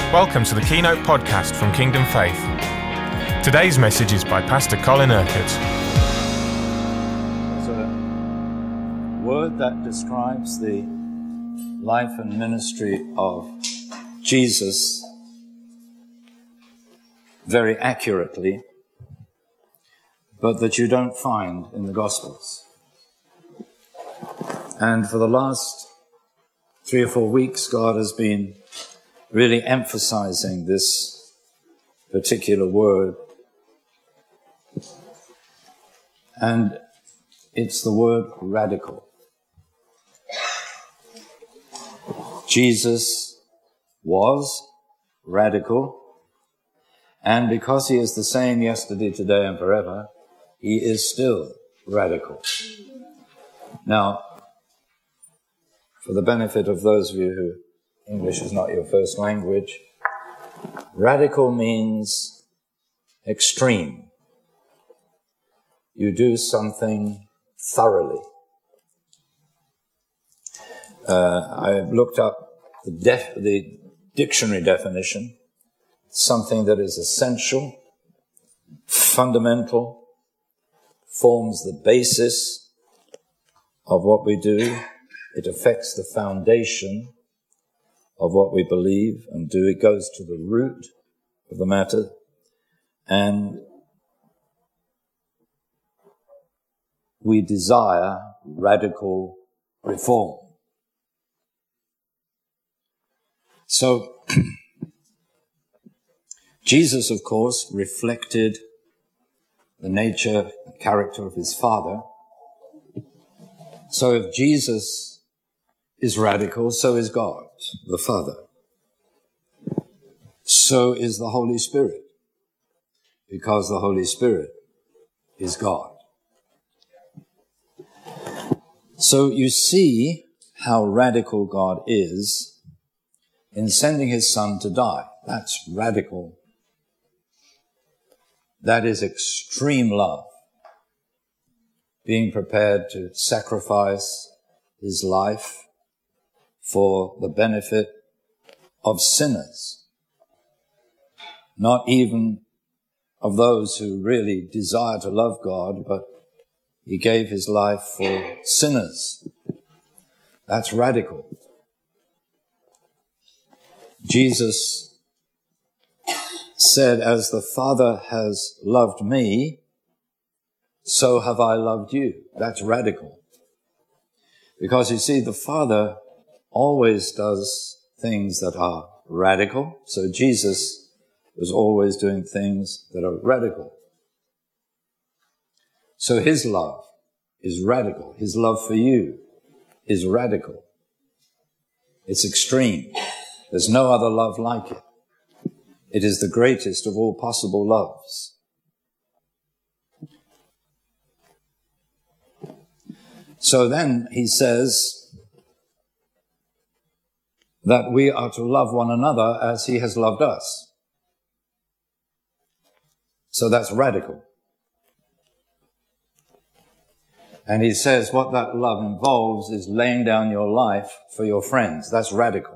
Welcome to the Keynote Podcast from Kingdom Faith. Today's message is by Pastor Colin Urquhart. It's a word that describes the life and ministry of Jesus very accurately, but that you don't find in the Gospels. And for the last 3 or 4 weeks, God has been really emphasizing this particular word. And it's the word radical. Jesus was radical, and because he is the same yesterday, today, and forever, he is still radical. Now, for the benefit of those of you who English is not your first language, radical means extreme. You do something thoroughly. I looked up the dictionary definition. Something that is essential, fundamental, forms the basis of what we do. It affects the foundation of what we believe and do. It goes to the root of the matter. And we desire radical reform. So, Jesus, of course, reflected the nature and character of his Father. So if Jesus is radical, so is God, the Father. So is the Holy Spirit, because the Holy Spirit is God. So you see how radical God is in sending his Son to die. That's radical. That is extreme love. Being prepared to sacrifice his life for the benefit of sinners. Not even of those who really desire to love God, but he gave his life for sinners. That's radical. Jesus said, as the Father has loved me, so have I loved you. That's radical. Because you see, the Father always does things that are radical. So Jesus was always doing things that are radical. So his love is radical. His love for you is radical. It's extreme. There's no other love like it. It is the greatest of all possible loves. So then he says that we are to love one another as he has loved us. So that's radical. And he says what that love involves is laying down your life for your friends. That's radical.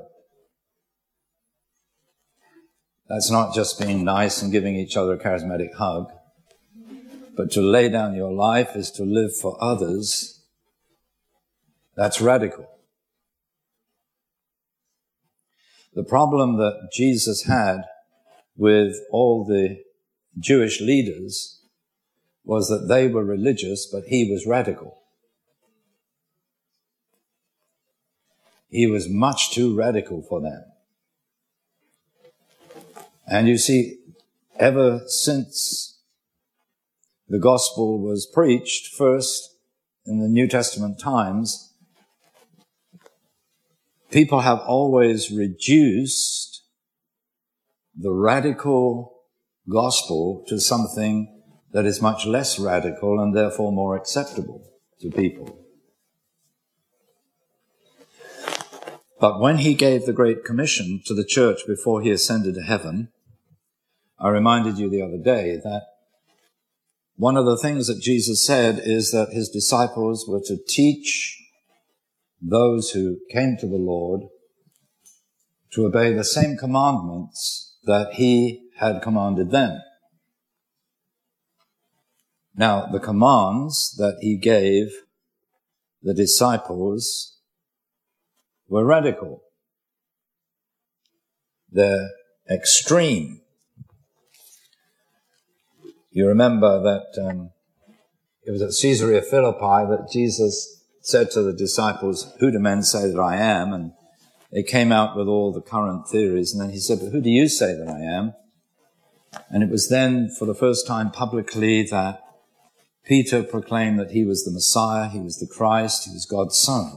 That's not just being nice and giving each other a charismatic hug. But to lay down your life is to live for others. That's radical. The problem that Jesus had with all the Jewish leaders was that they were religious, but he was radical. He was much too radical for them. And you see, ever since the gospel was preached, first in the New Testament times, people have always reduced the radical gospel to something that is much less radical and therefore more acceptable to people. But when he gave the Great Commission to the church before he ascended to heaven, I reminded you the other day that one of the things that Jesus said is that his disciples were to teach those who came to the Lord to obey the same commandments that he had commanded them. Now, the commands that he gave the disciples were radical. They're extreme. You remember that it was at Caesarea Philippi that Jesus said to the disciples, "Who do men say that I am?" And they came out with all the current theories. And then he said, "But who do you say that I am?" And it was then, for the first time publicly, that Peter proclaimed that he was the Messiah, he was the Christ, he was God's Son.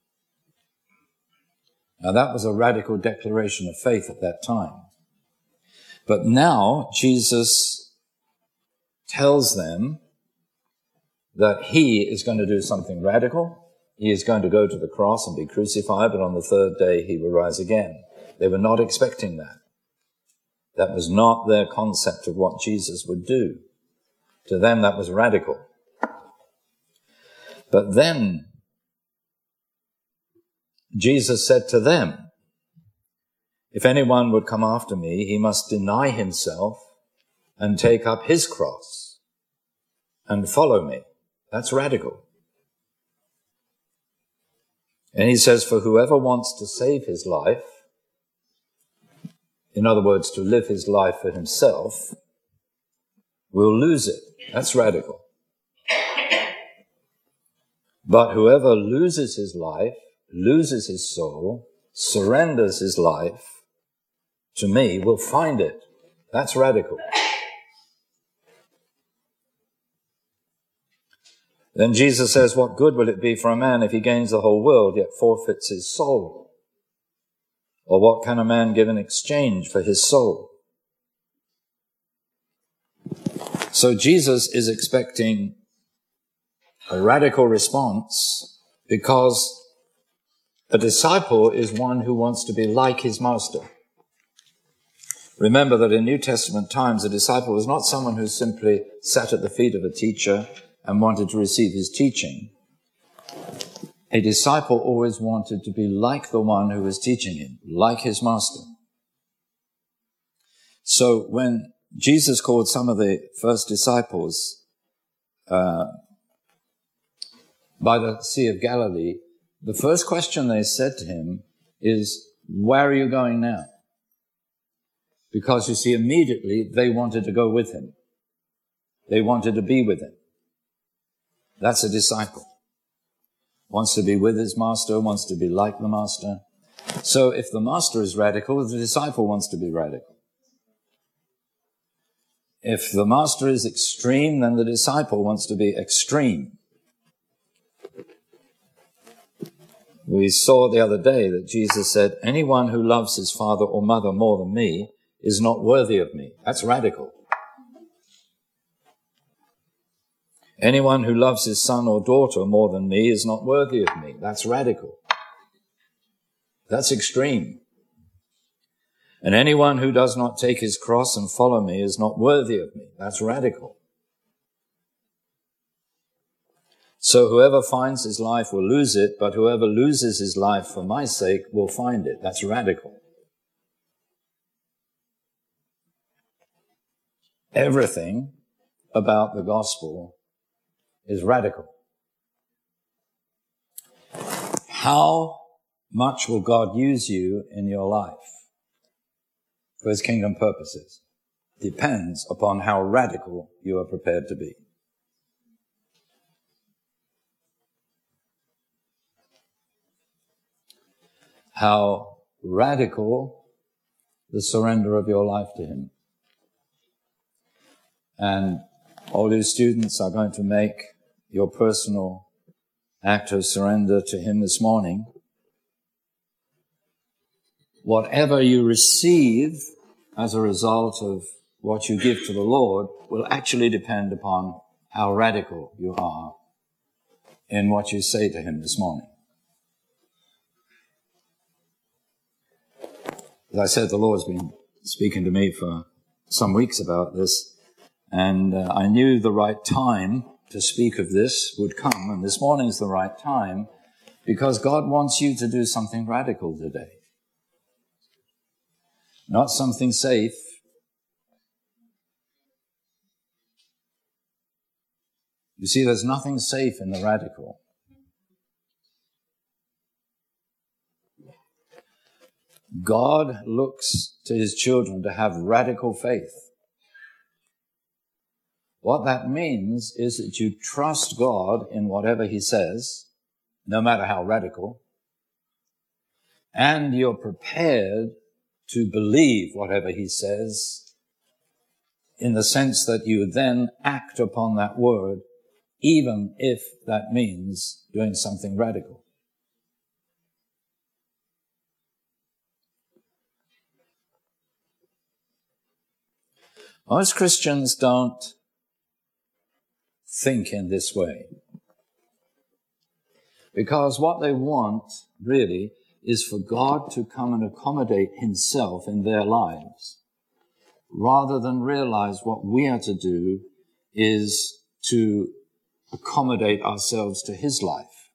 Now that was a radical declaration of faith at that time. But now Jesus tells them that he is going to do something radical. He is going to go to the cross and be crucified, but on the third day he will rise again. They were not expecting that. That was not their concept of what Jesus would do. To them, that was radical. But then Jesus said to them, "If anyone would come after me, he must deny himself and take up his cross and follow me." That's radical. And he says, "For whoever wants to save his life," in other words, to live his life for himself, "will lose it." That's radical. "But whoever loses his life, loses his soul, surrenders his life to me, will find it." That's radical. Then Jesus says, "What good will it be for a man if he gains the whole world, yet forfeits his soul? Or what can a man give in exchange for his soul?" So Jesus is expecting a radical response because a disciple is one who wants to be like his master. Remember that in New Testament times, a disciple was not someone who simply sat at the feet of a teacher and wanted to receive his teaching. A disciple always wanted to be like the one who was teaching him, like his master. So when Jesus called some of the first disciples by the Sea of Galilee, the first question they said to him is, "Where are you going now?" Because you see, immediately they wanted to go with him. They wanted to be with him. That's a disciple. Wants to be with his master, wants to be like the master. So if the master is radical, the disciple wants to be radical. If the master is extreme, then the disciple wants to be extreme. We saw the other day that Jesus said, "Anyone who loves his father or mother more than me is not worthy of me." That's radical. "Anyone who loves his son or daughter more than me is not worthy of me." That's radical. That's extreme. "And anyone who does not take his cross and follow me is not worthy of me." That's radical. So whoever finds his life will lose it, but whoever loses his life for my sake will find it. That's radical. Everything about the gospel is radical. How much will God use you in your life for his kingdom purposes? Depends upon how radical you are prepared to be. How radical the surrender of your life to him. And all you students are going to make your personal act of surrender to him this morning. Whatever you receive as a result of what you give to the Lord will actually depend upon how radical you are in what you say to him this morning. As I said, the Lord's been speaking to me for some weeks about this, and I knew the right time to speak of this would come, and this morning's the right time, because God wants you to do something radical today. not something safe. You see, there's nothing safe in the radical. God looks to his children to have radical faith. What that means is that you trust God in whatever he says, no matter how radical, and you're prepared to believe whatever he says in the sense that you then act upon that word, even if that means doing something radical. Most Christians don't think in this way, because what they want really is for God to come and accommodate himself in their lives, rather than realize what we are to do is to accommodate ourselves to his life.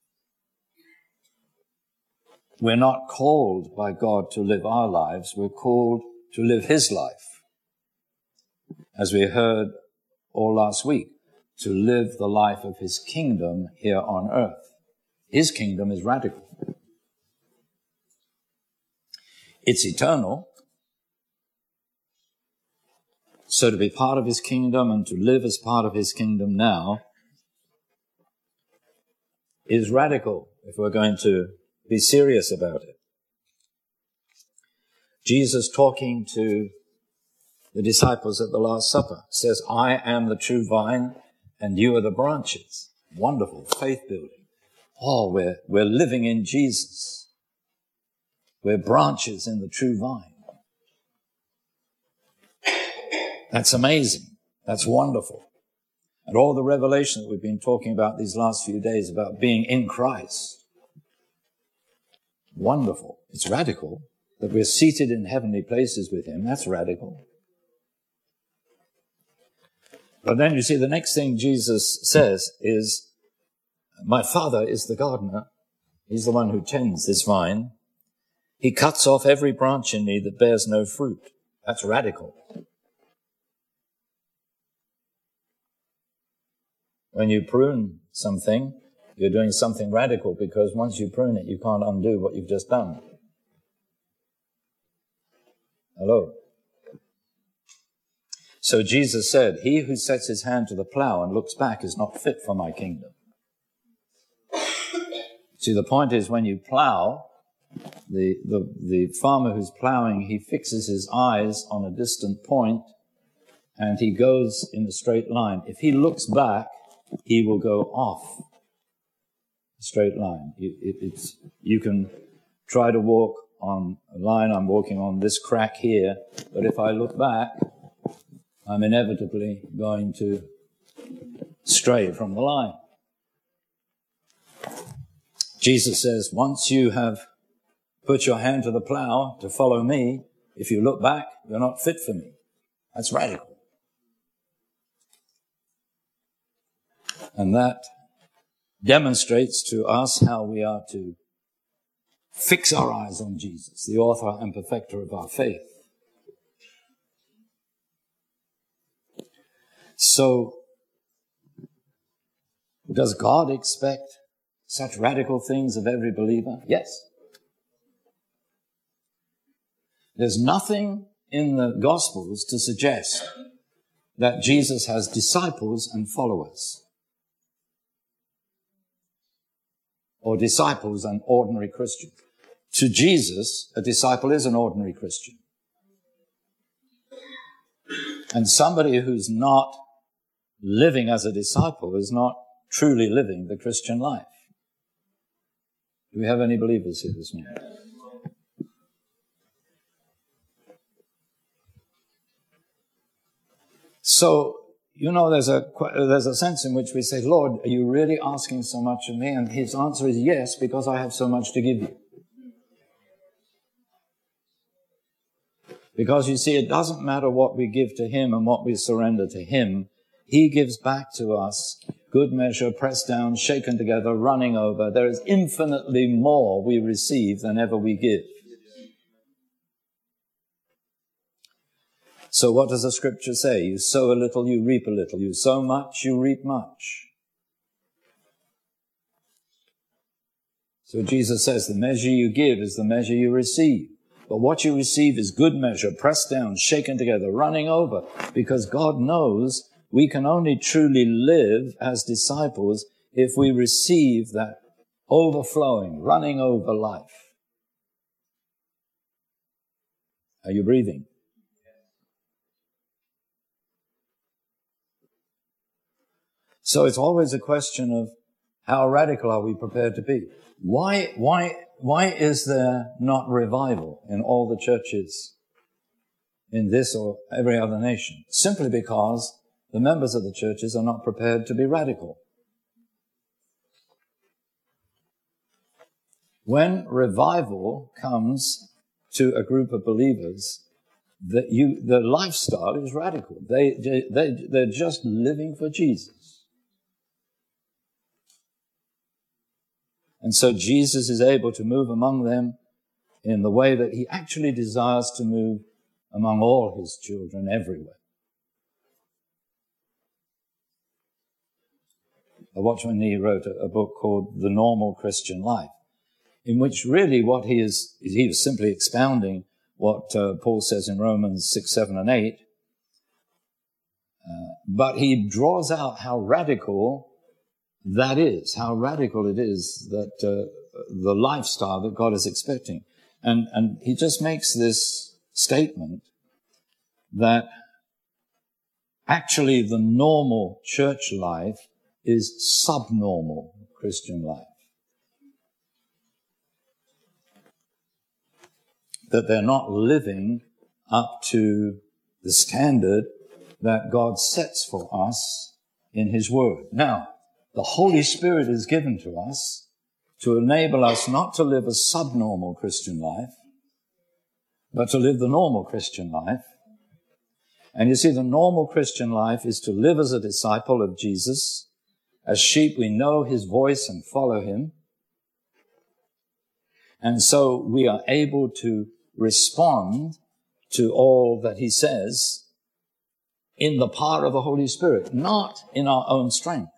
We're not called by God to live our lives, we're called to live his life. As we heard all last week, to live the life of his kingdom here on earth. His kingdom is radical. It's eternal. So to be part of his kingdom and to live as part of his kingdom now is radical if we're going to be serious about it. Jesus, talking to the disciples at the Last Supper, says, I am the true vine and you are the branches. Wonderful faith building. Oh, we're living in Jesus. We're branches in the true vine. That's amazing. That's wonderful. And all the revelation that we've been talking about these last few days about being in Christ. Wonderful. It's radical that we're seated in heavenly places with him. That's radical. But then you see the next thing Jesus says is, my Father is the gardener. He's the one who tends this vine. He cuts off every branch in me that bears no fruit. That's radical. When you prune something, you're doing something radical, because once you prune it, you can't undo what you've just done. Hello? So Jesus said, he who sets his hand to the plow and looks back is not fit for my kingdom. See, the point is when you plow, the farmer who's plowing, he fixes his eyes on a distant point and he goes in a straight line. If he looks back, he will go off a straight line. You can try to walk on a line. I'm walking on this crack here, but if I look back, I'm inevitably going to stray from the line. Jesus says, once you have put your hand to the plow to follow me, if you look back, you're not fit for me. That's radical. And that demonstrates to us how we are to fix our eyes on Jesus, the author and perfecter of our faith. So, does God expect such radical things of every believer? Yes. There's nothing in the Gospels to suggest that Jesus has disciples and followers, or disciples and ordinary Christians. To Jesus, a disciple is an ordinary Christian. And somebody who's not living as a disciple is not truly living the Christian life. Do we have any believers here this morning? So, you know, there's a sense in which we say, Lord, are you really asking so much of me? And his answer is yes, because I have so much to give you. Because you see, it doesn't matter what we give to him and what we surrender to him. He gives back to us good measure, pressed down, shaken together, running over. There is infinitely more we receive than ever we give. So what does the scripture say? You sow a little, you reap a little. You sow much, you reap much. So Jesus says the measure you give is the measure you receive. But what you receive is good measure, pressed down, shaken together, running over. Because God knows we can only truly live as disciples if we receive that overflowing, running over life. Are you breathing? So it's always a question of how radical are we prepared to be? Why is there not revival in all the churches in this or every other nation? Simply because the members of the churches are not prepared to be radical. When revival comes to a group of believers, the lifestyle is radical. They're just living for Jesus. And so Jesus is able to move among them in the way that he actually desires to move among all his children everywhere. Watchman Nee wrote a book called The Normal Christian Life, in which really what he was simply expounding what Paul says in Romans 6, 7, and 8. But he draws out how radical that is, how radical it is that the lifestyle that God is expecting. And he just makes this statement that actually the normal church life is subnormal Christian life. That they're not living up to the standard that God sets for us in his word. Now, the Holy Spirit is given to us to enable us not to live a subnormal Christian life, but to live the normal Christian life. And you see, the normal Christian life is to live as a disciple of Jesus. As sheep, we know his voice and follow him. And so we are able to respond to all that he says in the power of the Holy Spirit, not in our own strength.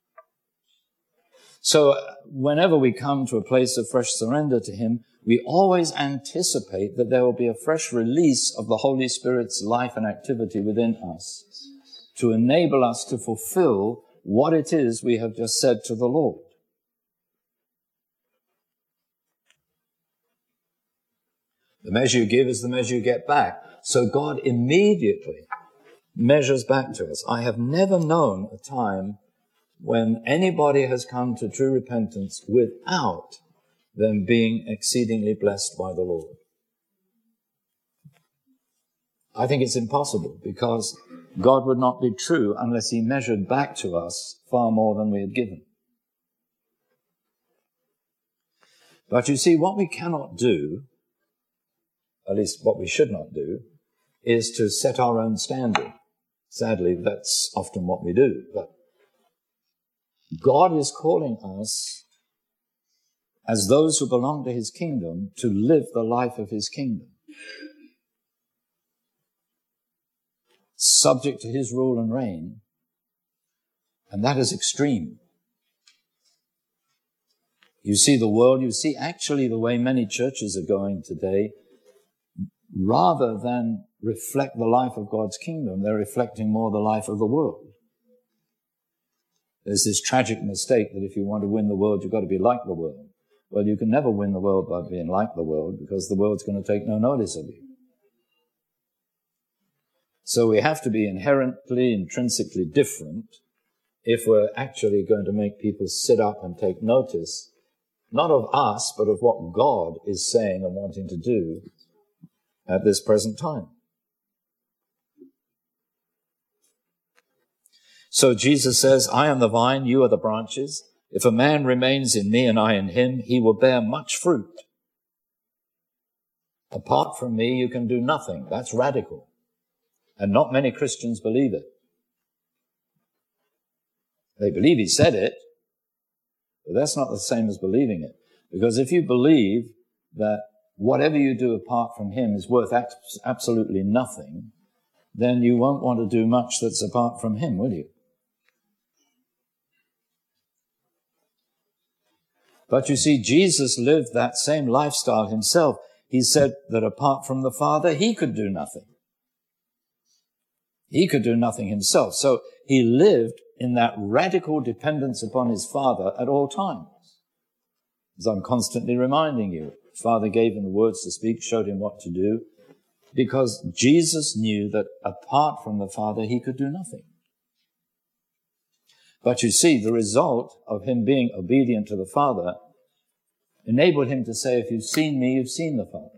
So whenever we come to a place of fresh surrender to him, we always anticipate that there will be a fresh release of the Holy Spirit's life and activity within us to enable us to fulfill what it is we have just said to the Lord. The measure you give is the measure you get back. So God immediately measures back to us. I have never known a time when anybody has come to true repentance without them being exceedingly blessed by the Lord. I think it's impossible, because God would not be true unless he measured back to us far more than we had given. But you see, what we cannot do, at least what we should not do, is to set our own standard. Sadly, that's often what we do. But God is calling us, as those who belong to his kingdom, to live the life of his kingdom, subject to his rule and reign, and that is extreme. You see the world, you see actually the way many churches are going today, rather than reflect the life of God's kingdom, they're reflecting more the life of the world. There's this tragic mistake that if you want to win the world, you've got to be like the world. Well, you can never win the world by being like the world, because the world's going to take no notice of you. So we have to be intrinsically different if we're actually going to make people sit up and take notice, not of us, but of what God is saying and wanting to do at this present time. So Jesus says, I am the vine, you are the branches. If a man remains in me and I in him, he will bear much fruit. Apart from me, you can do nothing. That's radical. And not many Christians believe it. They believe he said it, but that's not the same as believing it. Because if you believe that whatever you do apart from him is worth absolutely nothing, then you won't want to do much that's apart from him, will you? But you see, Jesus lived that same lifestyle himself. He said that apart from the Father, he could do nothing. He could do nothing himself. So he lived in that radical dependence upon his Father at all times. As I'm constantly reminding you, his Father gave him the words to speak, showed him what to do, because Jesus knew that apart from the Father, he could do nothing. But you see, the result of him being obedient to the Father enabled him to say, if you've seen me, you've seen the Father.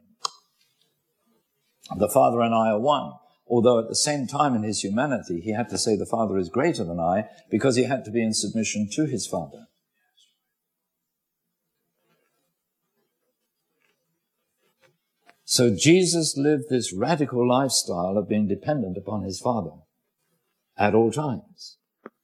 The Father and I are one. Although at the same time in his humanity, he had to say the Father is greater than I, because he had to be in submission to his Father. So Jesus lived this radical lifestyle of being dependent upon his Father at all times.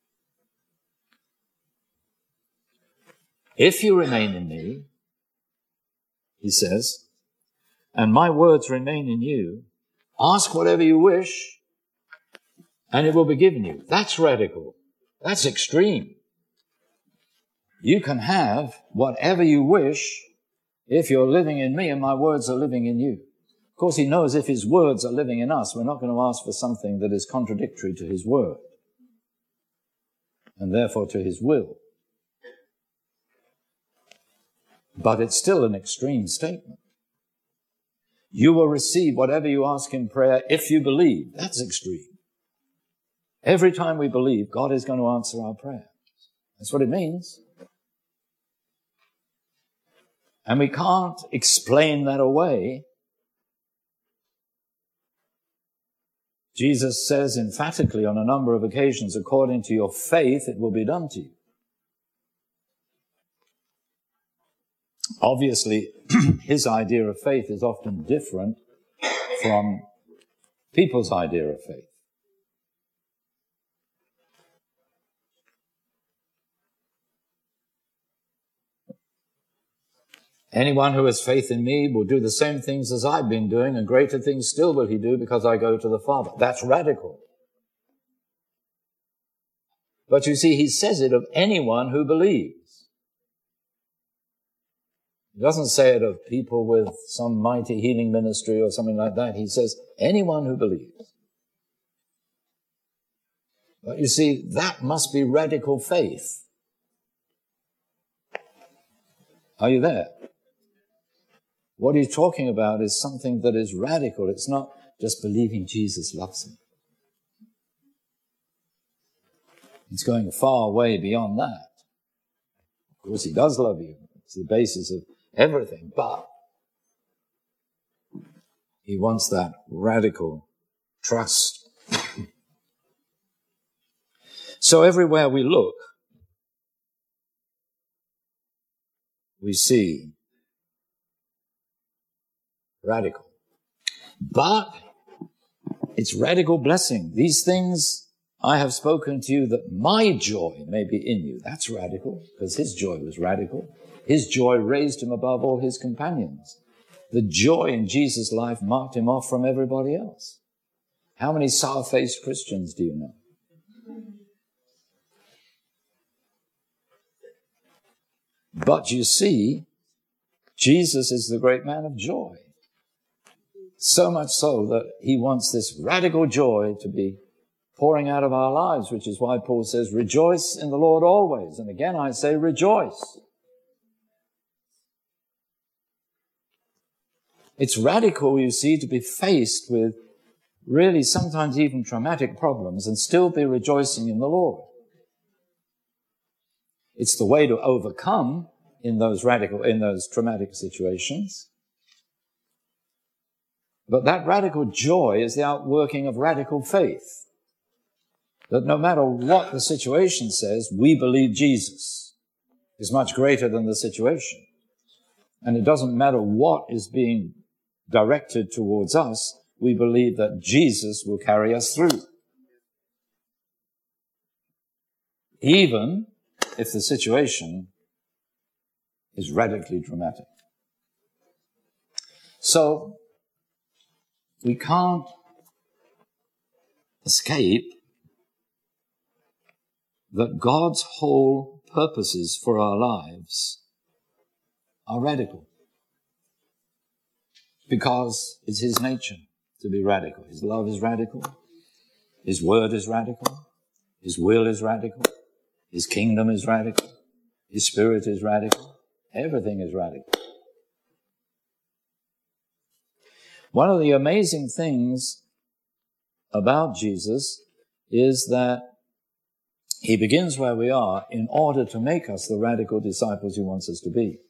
If you remain in me, he says, and my words remain in you, ask whatever you wish, and it will be given you. That's radical. That's extreme. You can have whatever you wish if you're living in me and my words are living in you. Of course, he knows if his words are living in us, we're not going to ask for something that is contradictory to his word, and therefore to his will. But it's still an extreme statement. You will receive whatever you ask in prayer if you believe. That's extreme. Every time we believe, God is going to answer our prayer. That's what it means. And we can't explain that away. Jesus says emphatically on a number of occasions, according to your faith, it will be done to you. Obviously, his idea of faith is often different from people's idea of faith. Anyone who has faith in me will do the same things as I've been doing, and greater things still will he do, because I go to the Father. That's radical. But you see, he says it of anyone who believes. He doesn't say it of people with some mighty healing ministry or something like that. He says, anyone who believes. But you see, that must be radical faith. Are you there? What he's talking about is something that is radical. It's not just believing Jesus loves me. It's going far way beyond that. Of course, he does love you. It's the basis of everything, but he wants that radical trust. So everywhere we look, we see radical. But it's radical blessing. These things I have spoken to you that my joy may be in you. That's radical, because his joy was radical. His joy raised him above all his companions. The joy in Jesus' life marked him off from everybody else. How many sour-faced Christians do you know? But you see, Jesus is the great man of joy. So much so that he wants this radical joy to be pouring out of our lives, which is why Paul says, rejoice in the Lord always. And again, I say rejoice. It's radical, you see, to be faced with really sometimes even traumatic problems and still be rejoicing in the Lord. It's the way to overcome in those traumatic situations. But that radical joy is the outworking of radical faith. That no matter what the situation says, we believe Jesus is much greater than the situation. And it doesn't matter what is being directed towards us, we believe that Jesus will carry us through. Even if the situation is radically dramatic. So, we can't escape that God's whole purposes for our lives are radical. Because it's his nature to be radical. His love is radical. His word is radical. His will is radical. His kingdom is radical. His spirit is radical. Everything is radical. One of the amazing things about Jesus is that he begins where we are in order to make us the radical disciples he wants us to be.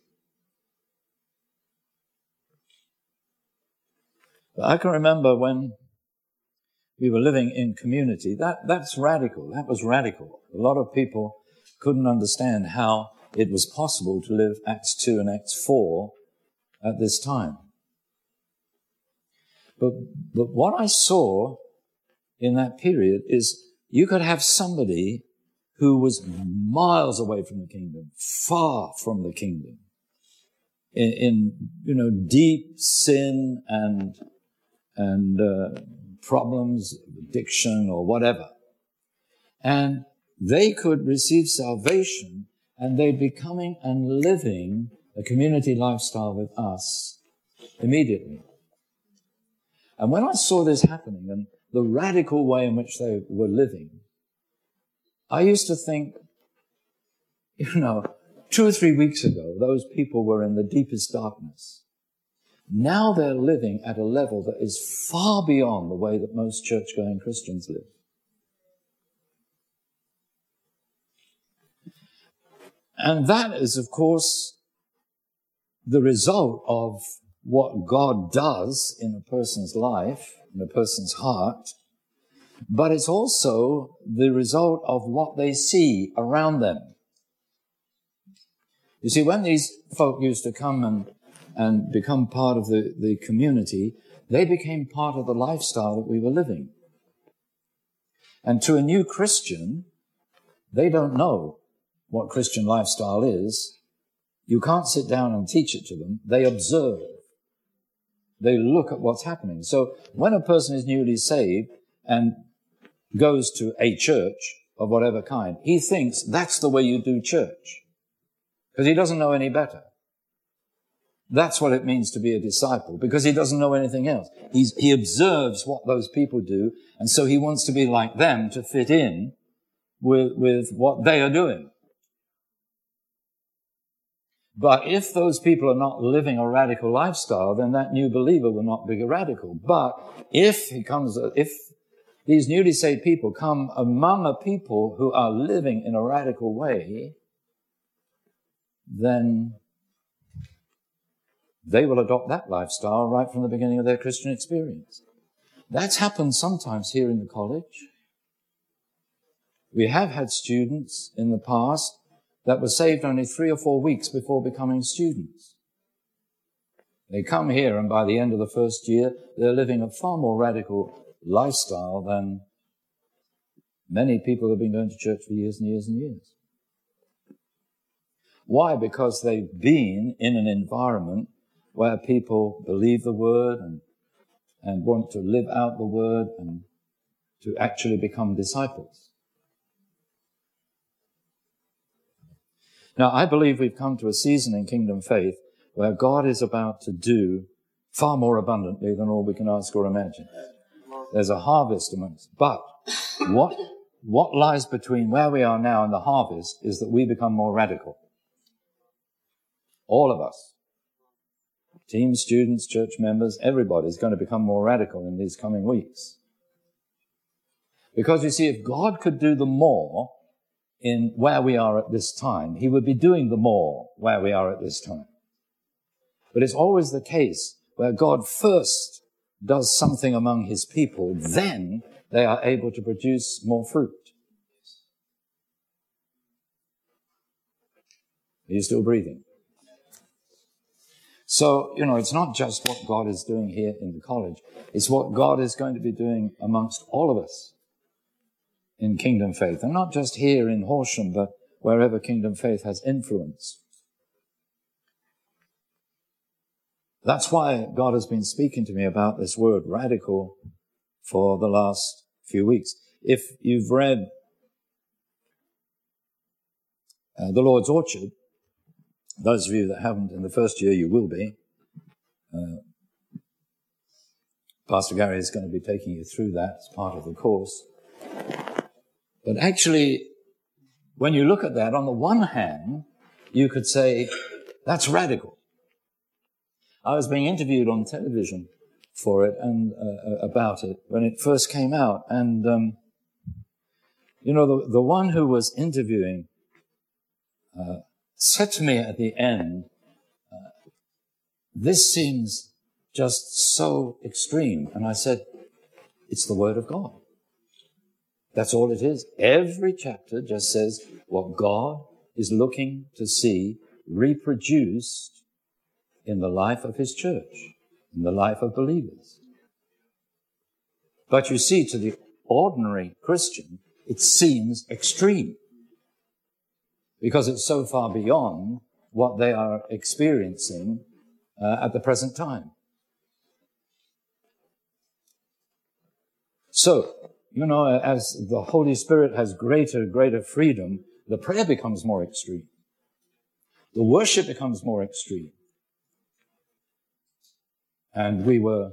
I can remember when we were living in community, that's radical. That was radical. A lot of people couldn't understand how it was possible to live Acts 2 and Acts 4 at this time. But what I saw in that period is you could have somebody who was miles away from the kingdom, far from the kingdom, in deep sin and problems, addiction or whatever. And they could receive salvation and they'd be coming and living a community lifestyle with us immediately. And when I saw this happening and the radical way in which they were living, I used to think, 2 or 3 weeks ago, those people were in the deepest darkness. Now they're living at a level that is far beyond the way that most church-going Christians live. And that is, of course, the result of what God does in a person's life, in a person's heart, but it's also the result of what they see around them. You see, when these folk used to come and become part of the community, they became part of the lifestyle that we were living. And to a new Christian, they don't know what Christian lifestyle is. You can't sit down and teach it to them. They observe. They look at what's happening. So when a person is newly saved and goes to a church of whatever kind, he thinks that's the way you do church, because he doesn't know any better. That's what it means to be a disciple, because he doesn't know anything else. He observes what those people do, and so he wants to be like them to fit in with what they are doing. But if those people are not living a radical lifestyle, then that new believer will not be radical. But if these newly saved people come among a people who are living in a radical way, then they will adopt that lifestyle right from the beginning of their Christian experience. That's happened sometimes here in the college. We have had students in the past that were saved only 3 or 4 weeks before becoming students. They come here, and by the end of the first year, they're living a far more radical lifestyle than many people who have been going to church for years and years and years. Why? Because they've been in an environment where people believe the word and want to live out the word and to actually become disciples. Now, I believe we've come to a season in Kingdom Faith where God is about to do far more abundantly than all we can ask or imagine. There's a harvest amongst us. But what lies between where we are now and the harvest is that we become more radical. All of us. Team, students, church members, everybody's going to become more radical in these coming weeks. Because you see, if God could do the more in where we are at this time, he would be doing the more where we are at this time. But it's always the case where God first does something among his people, then they are able to produce more fruit. Are you still breathing? So, it's not just what God is doing here in the college. It's what God is going to be doing amongst all of us in Kingdom Faith. And not just here in Horsham, but wherever Kingdom Faith has influence. That's why God has been speaking to me about this word radical for the last few weeks. If you've read The Lord's Orchard, those of you that haven't in the first year, you will be. Pastor Gary is going to be taking you through that as part of the course. But actually, when you look at that, on the one hand, you could say, that's radical. I was being interviewed on television for it and about it when it first came out. And, the one who was interviewing said to me at the end, this seems just so extreme. And I said, it's the Word of God. That's all it is. Every chapter just says what God is looking to see reproduced in the life of His church, in the life of believers. But you see, to the ordinary Christian, it seems extreme because it's so far beyond what they are experiencing at the present time. So, as the Holy Spirit has greater freedom, the prayer becomes more extreme. The worship becomes more extreme. And we were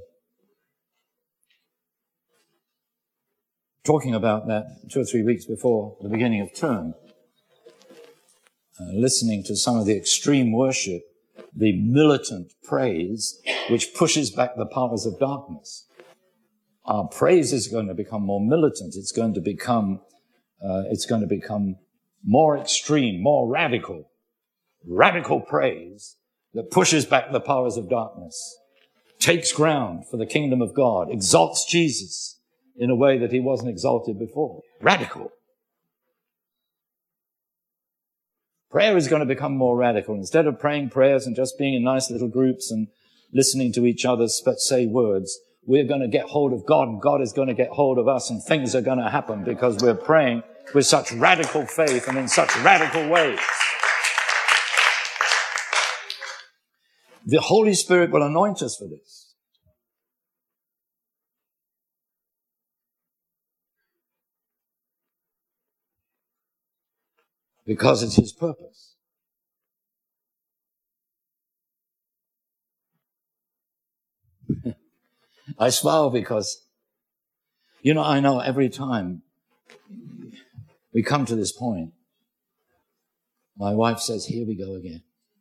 talking about that 2 or 3 weeks before the beginning of term, listening to some of the extreme worship, the militant praise, which pushes back the powers of darkness. Our praise is going to become more militant. It's going to become more extreme, more radical praise that pushes back the powers of darkness, takes ground for the kingdom of God, exalts Jesus in a way that He wasn't exalted before. Radical. Prayer is going to become more radical. Instead of praying prayers and just being in nice little groups and listening to each other say words, we're going to get hold of God, and God is going to get hold of us, and things are going to happen because we're praying with such radical faith and in such radical ways. The Holy Spirit will anoint us for this. Because it's His purpose. I smile because, I know every time we come to this point, my wife says, here we go again.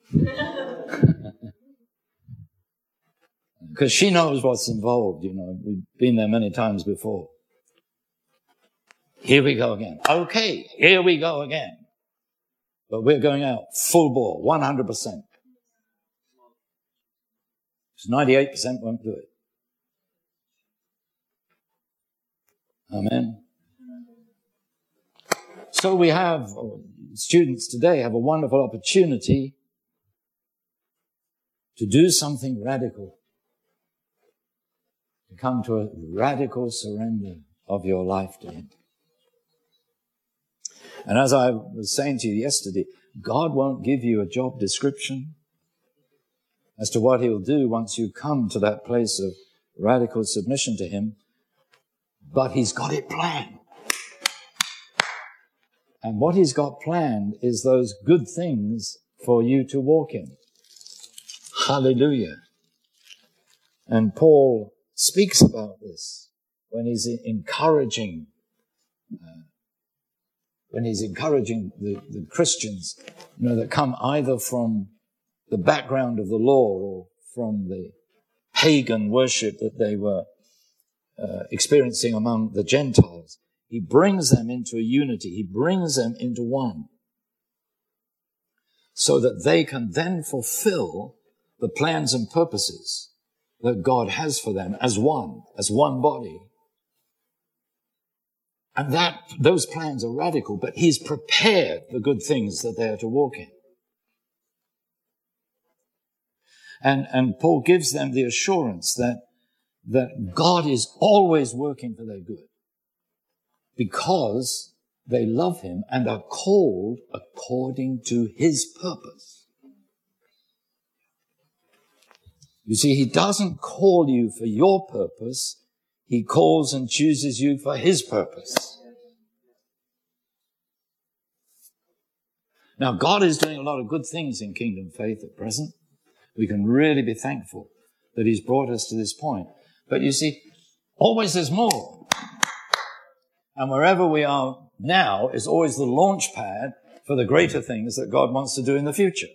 Because she knows what's involved, We've been there many times before. Here we go again. Okay, here we go again. But we're going out full bore, 100%. Because 98% won't do it. Amen. So we have, students today have a wonderful opportunity to do something radical, to come to a radical surrender of your life to Him. And as I was saying to you yesterday, God won't give you a job description as to what He'll do once you come to that place of radical submission to Him, but He's got it planned. And what He's got planned is those good things for you to walk in. Hallelujah. And Paul speaks about this when he's encouraging the Christians, that come either from the background of the law or from the pagan worship that they were experiencing among the Gentiles. He brings them into a unity. He brings them into one so that they can then fulfill the plans and purposes that God has for them as one body. And those plans are radical, but He's prepared the good things that they are to walk in. And Paul gives them the assurance that God is always working for their good because they love Him and are called according to His purpose. You see, He doesn't call you for your purpose. He calls and chooses you for his purpose. Now, God is doing a lot of good things in Kingdom Faith at present. We can really be thankful that he's brought us to this point. But you see, always there's more. And wherever we are now is always the launch pad for the greater things that God wants to do in the future.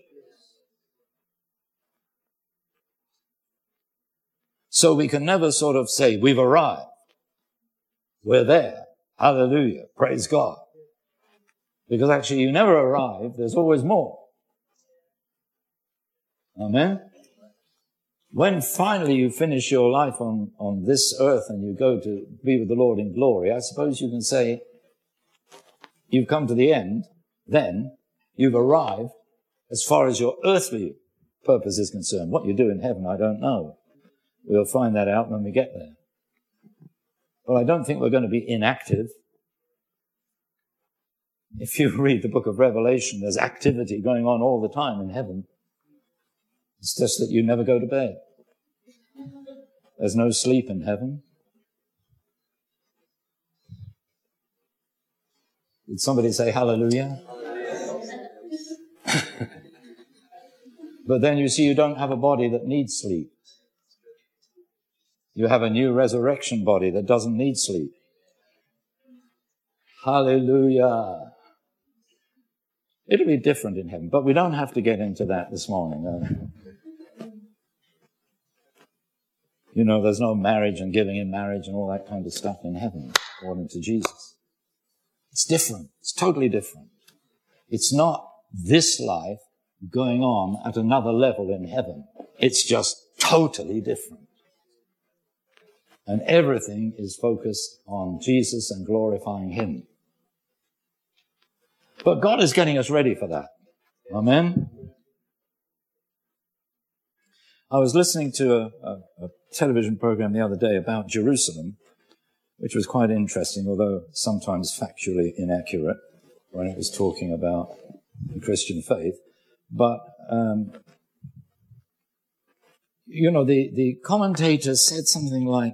So we can never sort of say, we've arrived. We're there. Hallelujah. Praise God. Because actually you never arrive. There's always more. Amen. When finally you finish your life on this earth and you go to be with the Lord in glory, I suppose you can say you've come to the end. Then you've arrived as far as your earthly purpose is concerned. What you do in heaven, I don't know. We'll find that out when we get there. But I don't think we're going to be inactive. If you read the book of Revelation, there's activity going on all the time in heaven. It's just that you never go to bed. There's no sleep in heaven. Did somebody say hallelujah? But then you see, you don't have a body that needs sleep. You have a new resurrection body that doesn't need sleep. Hallelujah. It'll be different in heaven, but we don't have to get into that this morning. You know, there's no marriage and giving in marriage and all that kind of stuff in heaven, according to Jesus. It's different. It's totally different. It's not this life going on at another level in heaven. It's just totally different. And everything is focused on Jesus and glorifying him. But God is getting us ready for that. Amen. I was listening to a television program the other day about Jerusalem, which was quite interesting, although sometimes factually inaccurate when it was talking about the Christian faith. But, you know, the commentator said something like,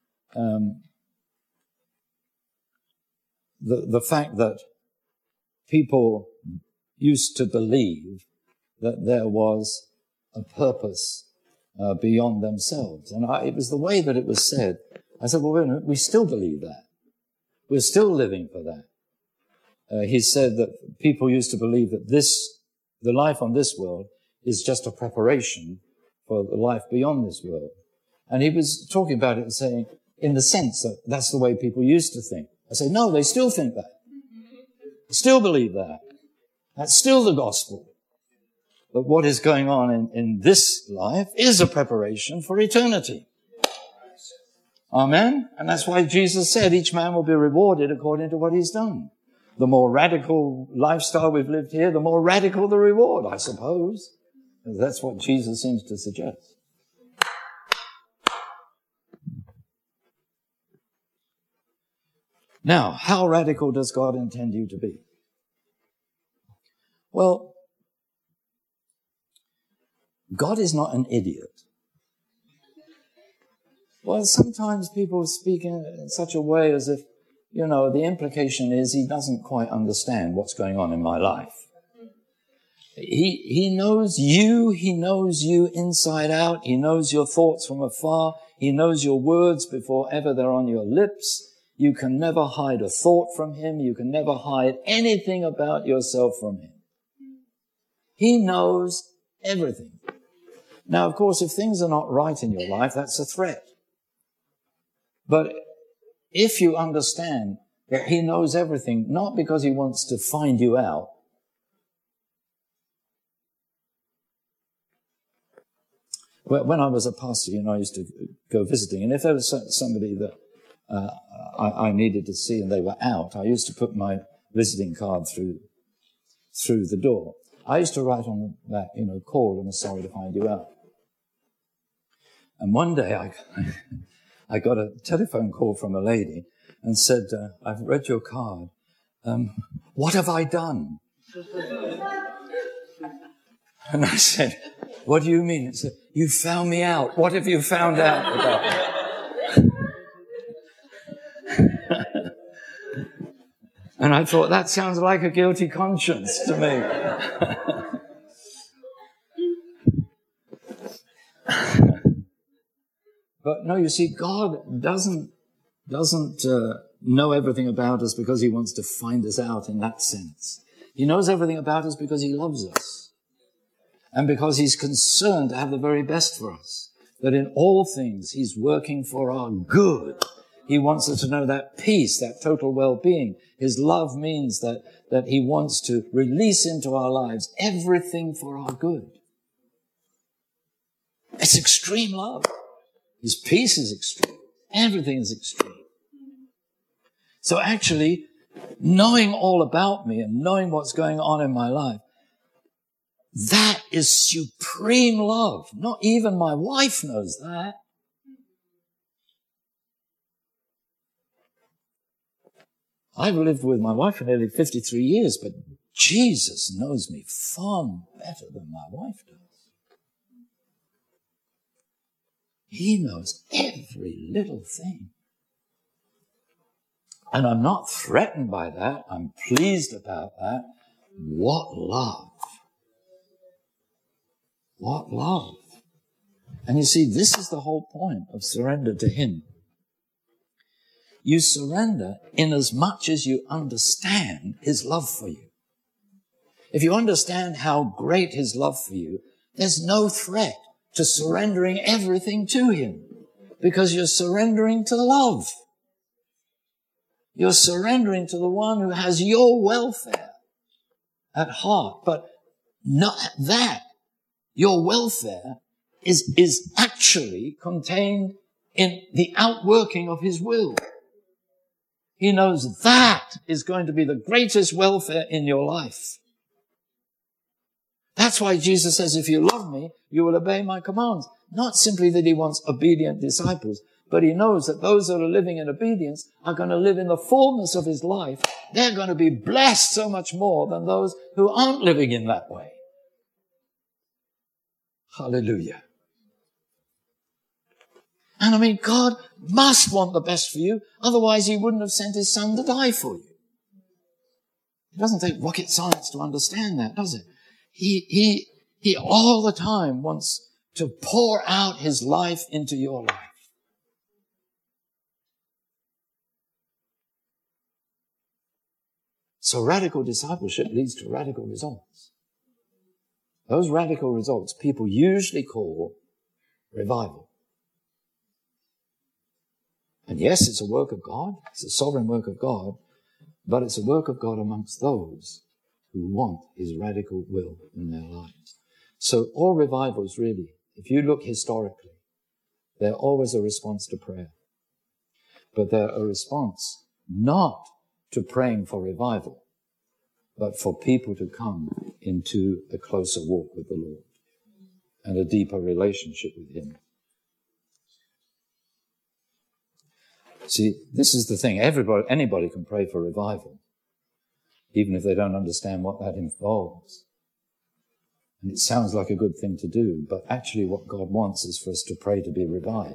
the fact that people used to believe that there was a purpose beyond themselves. And it was the way that it was said. I said, well, wait a minute, we still believe that. We're still living for that. He said that people used to believe that the life on this world is just a preparation for the life beyond this world. And he was talking about it and saying, in the sense that that's the way people used to think. I say, no, they still think that. They still believe that. That's still the gospel. But what is going on in this life is a preparation for eternity. Amen? And that's why Jesus said each man will be rewarded according to what he's done. The more radical lifestyle we've lived here, the more radical the reward, I suppose. That's what Jesus seems to suggest. Now, how radical does God intend you to be? Well, God is not an idiot. Well, sometimes people speak in such a way as if, you know, the implication is he doesn't quite understand what's going on in my life. He knows you inside out. He knows your thoughts from afar. He knows your words before ever they're on your lips. You can never hide a thought from him. You can never hide anything about yourself from him. He knows everything. Now, of course, if things are not right in your life, that's a threat. But if you understand that he knows everything, not because he wants to find you out, when I was a pastor, you know, I used to go visiting, and if there was somebody that I needed to see and they were out, I used to put my visiting card through the door. I used to write on the back, you know, call and sorry to find you out. And one day I got a telephone call from a lady and said, I've read your card. What have I done? And I said, what do you mean? It said, you found me out. What have you found out about me? And I thought, that sounds like a guilty conscience to me. But no, you see, God doesn't know everything about us because he wants to find us out in that sense. He knows everything about us because he loves us. And because he's concerned to have the very best for us. That in all things he's working for our good. He wants us to know that peace, that total well-being. His love means that he wants to release into our lives everything for our good. It's extreme love. His peace is extreme. Everything is extreme. So actually, knowing all about me and knowing what's going on in my life, that is supreme love. Not even my wife knows that. I've lived with my wife for nearly 53 years, but Jesus knows me far better than my wife does. He knows every little thing. And I'm not threatened by that. I'm pleased about that. What love. What love. And you see, this is the whole point of surrender to him. You surrender in as much as you understand his love for you. If you understand how great his love for you, there's no threat to surrendering everything to him, because you're surrendering to love. You're surrendering to the one who has your welfare at heart. But not that. Your welfare is actually contained in the outworking of his will. He knows that is going to be the greatest welfare in your life. That's why Jesus says, if you love me, you will obey my commands. Not simply that he wants obedient disciples, but he knows that those that are living in obedience are going to live in the fullness of his life. They're going to be blessed so much more than those who aren't living in that way. Hallelujah. And I mean, God must want the best for you. Otherwise, he wouldn't have sent his son to die for you. It doesn't take rocket science to understand that, does it? He all the time wants to pour out his life into your life. So radical discipleship leads to radical results. Those radical results people usually call revival. And yes, it's a work of God. It's a sovereign work of God. But it's a work of God amongst those who want his radical will in their lives. So all revivals really, if you look historically, they're always a response to prayer. But they're a response not to praying for revival, but for people to come into a closer walk with the Lord and a deeper relationship with him. See, this is the thing. Anybody can pray for revival, even if they don't understand what that involves. And it sounds like a good thing to do, but actually what God wants is for us to pray to be revived.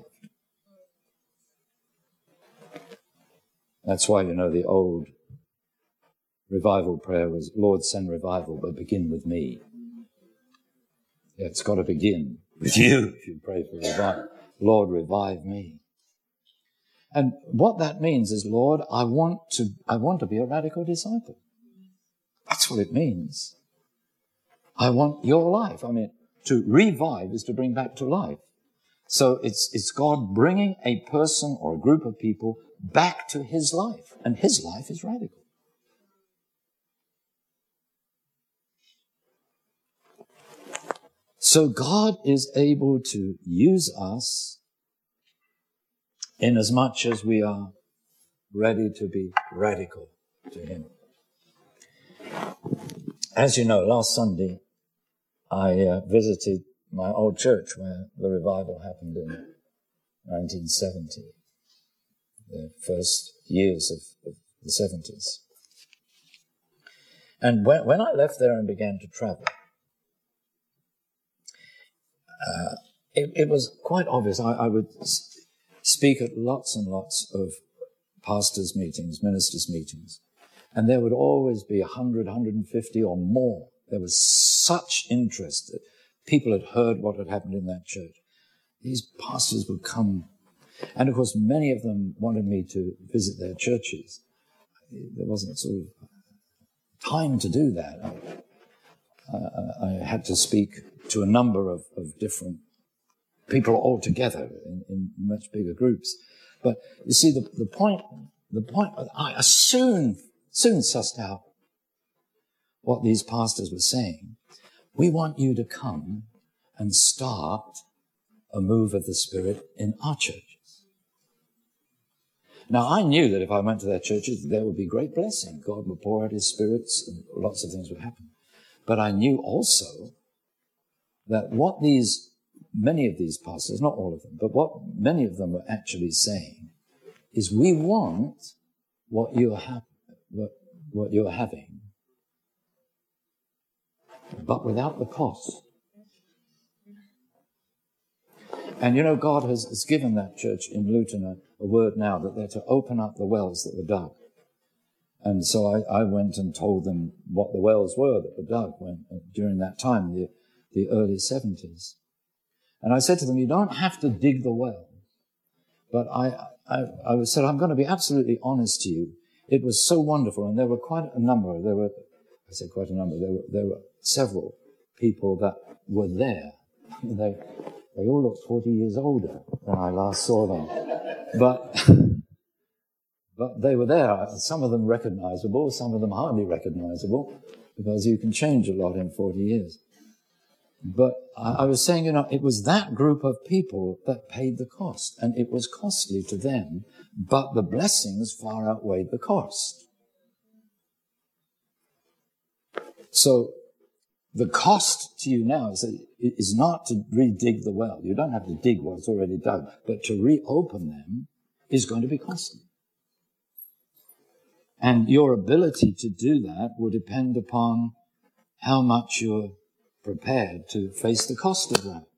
That's why, the old revival prayer was, Lord, send revival, but begin with me. Yeah, it's got to begin with you if you pray for revival. Lord, revive me. And what that means is, Lord, I want to be a radical disciple. That's what it means. I want your life. I mean, to revive is to bring back to life. So it's God bringing a person or a group of people back to his life. And his life is radical. So God is able to use us in as much as we are ready to be radical to him. As you know, last Sunday, I visited my old church where the revival happened in 1970, the first years of the 70s. And when I left there and began to travel, it was quite obvious. I would speak at lots and lots of pastors' meetings, ministers' meetings. And there would always be 100, 150 or more. There was such interest that people had heard what had happened in that church. These pastors would come. And of course, many of them wanted me to visit their churches. There wasn't sort of time to do that. I had to speak to a number of different people all together in much bigger groups. But you see, the point, I soon sussed out what these pastors were saying. We want you to come and start a move of the Spirit in our churches. Now, I knew that if I went to their churches, there would be great blessing. God would pour out his spirits and lots of things would happen. But I knew also that what many of these pastors, not all of them, but what many of them were actually saying is, we want what you're having, but without the cost. And you know, God has given that church in Luton a word now that they're to open up the wells that were dug. And so I went and told them what the wells were that were dug during that time, the early 70s. And I said to them, you don't have to dig the well. But I said, I'm going to be absolutely honest to you. It was so wonderful. And there were quite a number. There were several people that were there. They all looked 40 years older when I last saw them. But they were there. Some of them recognizable, some of them hardly recognizable, because you can change a lot in 40 years. But I was saying, you know, it was that group of people that paid the cost, and it was costly to them, but the blessings far outweighed the cost. So the cost to you now is not to re-dig the well. You don't have to dig what's already dug, but to reopen them is going to be costly. And your ability to do that will depend upon how much you're prepared to face the cost of that.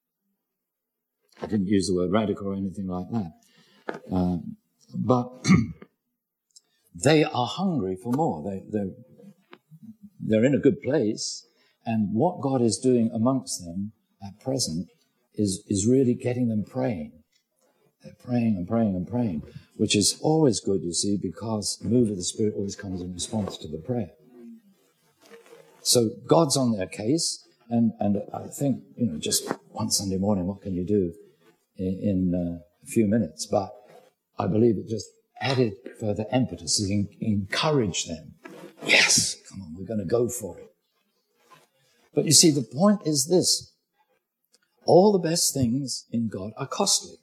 I didn't use the word radical or anything like that. But they are hungry for more. They're in a good place. And what God is doing amongst them at present is really getting them praying. They're praying and praying and praying, which is always good, you see, because the move of the Spirit always comes in response to the prayer. So God's on their case, and I think, you know, just one Sunday morning, what can you do in a few minutes? But I believe it just added further impetus, encouraged them. Yes, come on, we're going to go for it. But you see, the point is this. All the best things in God are costly.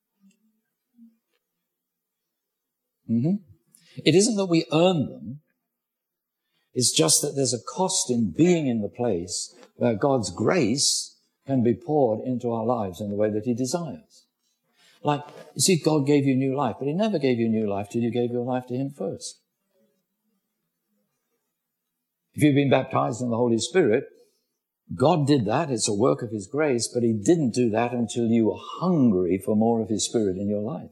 It isn't that we earn them. It's just that there's a cost in being in the place where God's grace can be poured into our lives in the way that he desires. Like, you see, God gave you new life, but he never gave you new life till you gave your life to him first. If you've been baptized in the Holy Spirit, God did that. It's a work of his grace, but he didn't do that until you were hungry for more of his Spirit in your life.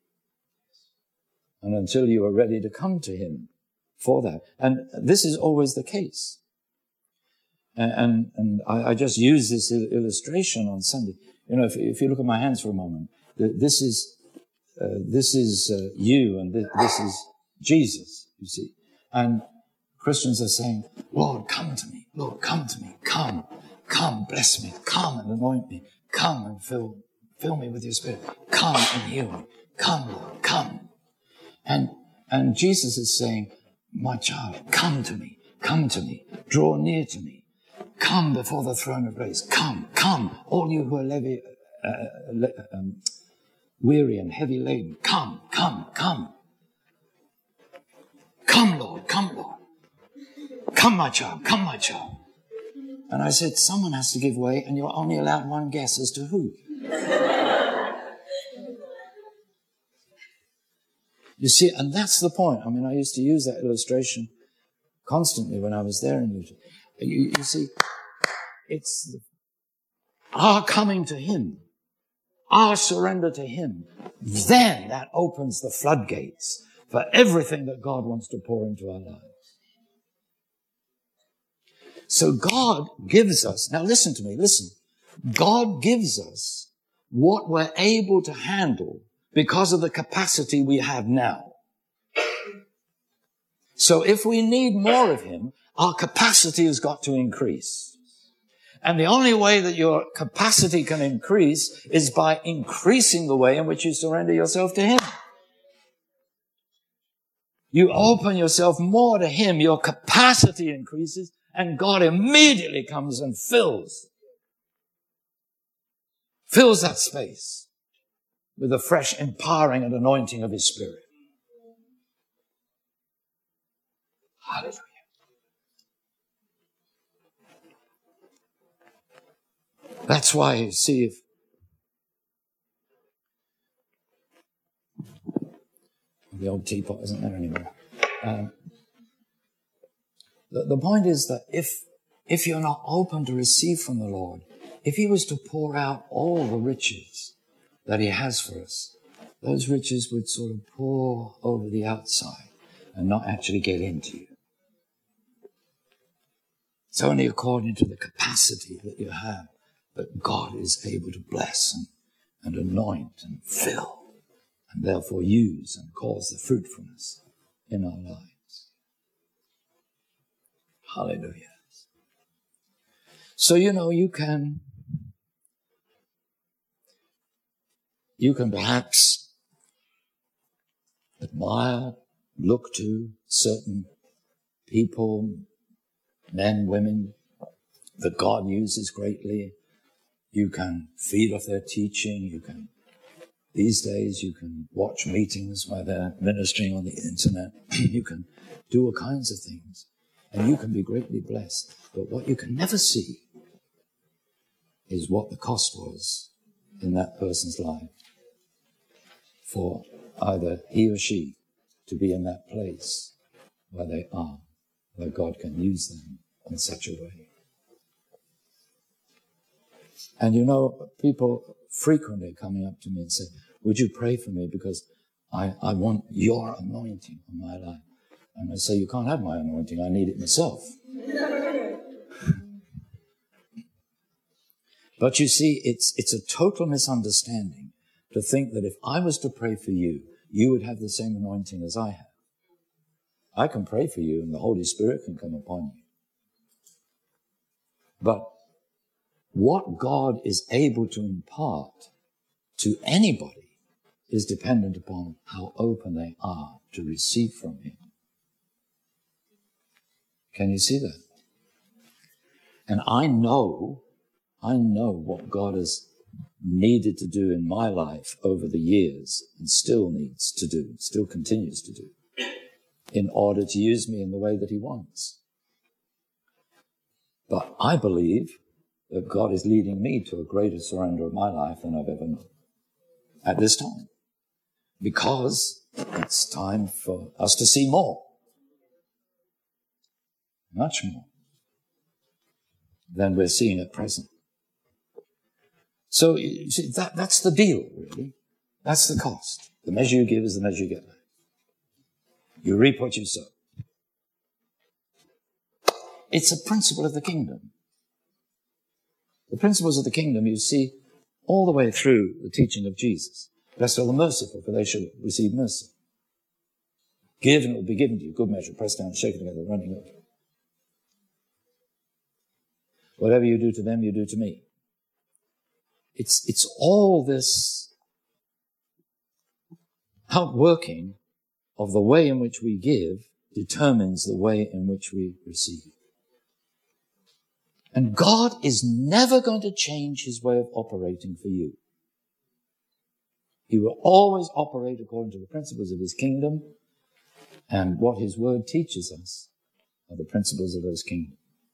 And until you are ready to come to him for that. And this is always the case. And I just use this illustration on Sunday. You know, if you look at my hands for a moment, this is you and this is Jesus, you see. And Christians are saying, Lord, come to me. Lord, come to me. Come, bless me. Come and anoint me. Come and fill me with your Spirit. Come and heal me. Come, Lord, come. And Jesus is saying, my child, come to me, draw near to me, come before the throne of grace, come, all you who are weary and heavy laden, come, Lord, come, my child. And I said, someone has to give way, and you're only allowed one guess as to who. You see, and that's the point. I mean, I used to use that illustration constantly when I was there in Luton. You see, it's our coming to him, our surrender to him. Then that opens the floodgates for everything that God wants to pour into our lives. So God gives us, now listen to me, listen. God gives us what we're able to handle because of the capacity we have now. So if we need more of Him, our capacity has got to increase. And the only way that your capacity can increase is by increasing the way in which you surrender yourself to Him. You open yourself more to Him, your capacity increases, and God immediately comes and fills that space with the fresh empowering and anointing of His Spirit. Hallelujah. That's why, you see, if the old teapot isn't there anymore. The point is that if you're not open to receive from the Lord, if He was to pour out all the riches that He has for us, those riches would sort of pour over the outside and not actually get into you. It's only according to the capacity that you have that God is able to bless and anoint and fill and therefore use and cause the fruitfulness in our lives. Hallelujah. So, you can perhaps admire, look to certain people, men, women, that God uses greatly. You can feed off their teaching. These days, you can watch meetings where they're ministering on the internet. You can do all kinds of things. And you can be greatly blessed. But what you can never see is what the cost was in that person's life for either he or she to be in that place where they are, where God can use them in such a way. And people frequently coming up to me and say, would you pray for me because I want your anointing on my life? And I say, you can't have my anointing, I need it myself. But you see, it's a total misunderstanding to think that if I was to pray for you, you would have the same anointing as I have. I can pray for you and the Holy Spirit can come upon you. But what God is able to impart to anybody is dependent upon how open they are to receive from Him. Can you see that? And I know what God has needed to do in my life over the years and still needs to do, still continues to do, in order to use me in the way that He wants. But I believe that God is leading me to a greater surrender of my life than I've ever known at this time. Because it's time for us to see more. Much more than we're seeing at present. So you see, that's the deal, really. That's the cost. The measure you give is the measure you get back. You reap what you sow. It's a principle of the kingdom. The principles of the kingdom you see all the way through the teaching of Jesus. Blessed are the merciful, for they shall receive mercy. Give and it will be given to you. Good measure, pressed down, shaken together, running over. Whatever you do to them, you do to me. It's all this outworking of the way in which we give determines the way in which we receive. And God is never going to change His way of operating for you. He will always operate according to the principles of His kingdom, and what His word teaches us are the principles of His kingdom.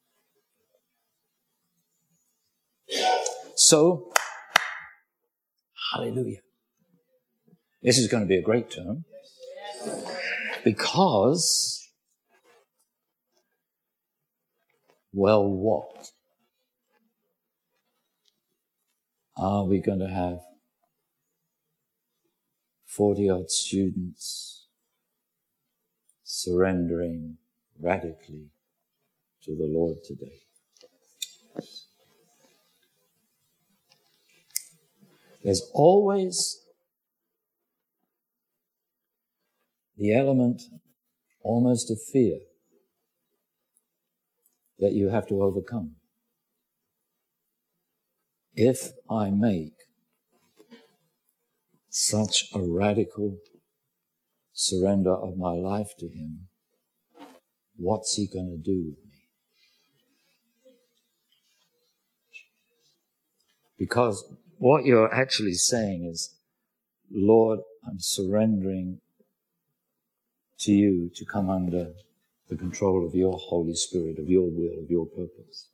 So, hallelujah. This is going to be a great term because, well, what? Are we going to have 40-odd students surrendering radically to the Lord today. There's always the element almost of fear that you have to overcome. If I make such a radical surrender of my life to Him, what's He going to do with me? Because what you're actually saying is, Lord, I'm surrendering to you to come under the control of your Holy Spirit, of your will, of your purpose.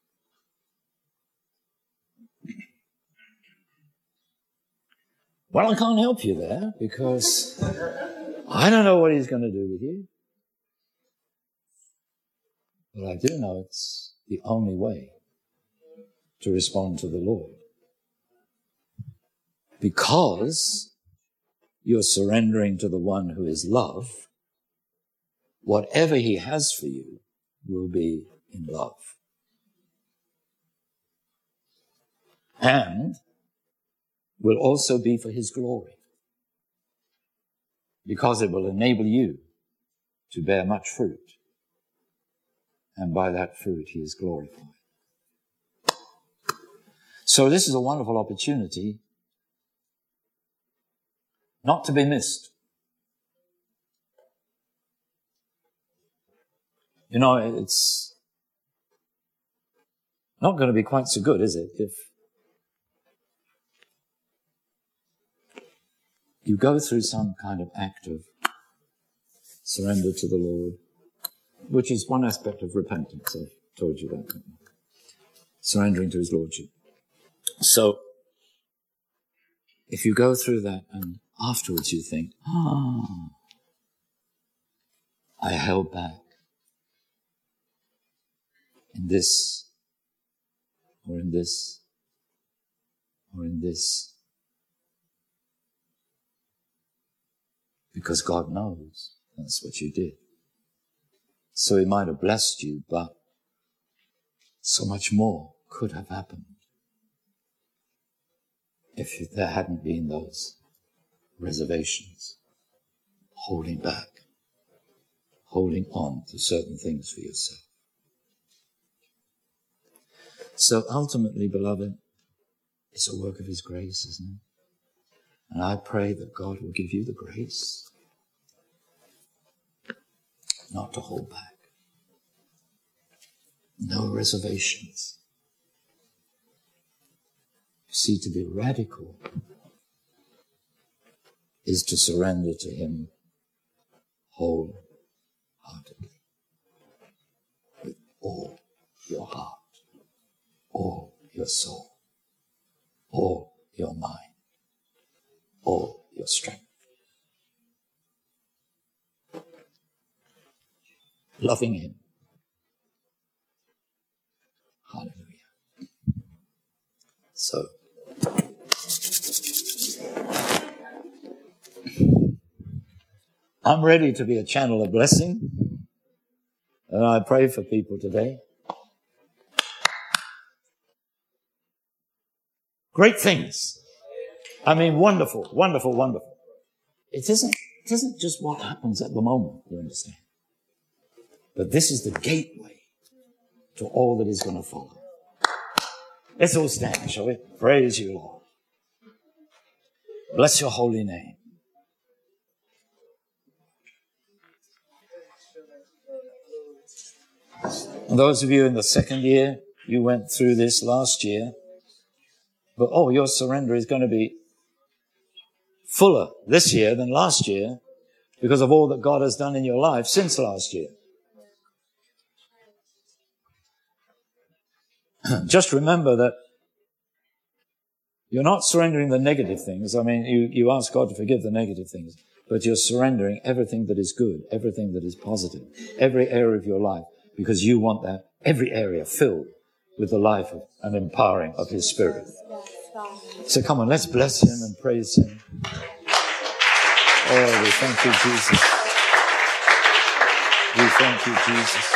Well, I can't help you there because I don't know what He's going to do with you. But I do know it's the only way to respond to the Lord. Because you're surrendering to the one who is love, whatever He has for you will be in love. And will also be for His glory. Because it will enable you to bear much fruit. And by that fruit He is glorified. So this is a wonderful opportunity not to be missed. You know, it's not going to be quite so good, is it, if you go through some kind of act of surrender to the Lord, which is one aspect of repentance. I've told you that. Surrendering to His Lordship. So, if you go through that and afterwards you think, I held back in this, or in this, or in this, because God knows that's what you did. So He might have blessed you, but so much more could have happened if there hadn't been those reservations, holding back, holding on to certain things for yourself. So ultimately, beloved, it's a work of His grace, isn't it? And I pray that God will give you the grace not to hold back. No reservations. You see, to be radical is to surrender to Him wholeheartedly, with all your heart, all your soul, all your mind, all your strength. Loving Him. Hallelujah. So, I'm ready to be a channel of blessing, and I pray for people today. Great things. I mean, wonderful, wonderful, wonderful. It isn't just what happens at the moment, you understand. But this is the gateway to all that is going to follow. Let's all stand, shall we? Praise you, Lord. Bless your holy name. And those of you in the second year, you went through this last year. But, your surrender is going to be fuller this year than last year because of all that God has done in your life since last year. Just remember that you're not surrendering the negative things. I mean, you ask God to forgive the negative things, but you're surrendering everything that is good, everything that is positive, every area of your life, because you want that every area filled with the life and empowering of His Spirit. So come on, let's bless Him and praise Him. Oh, we thank you, Jesus. We thank you, Jesus.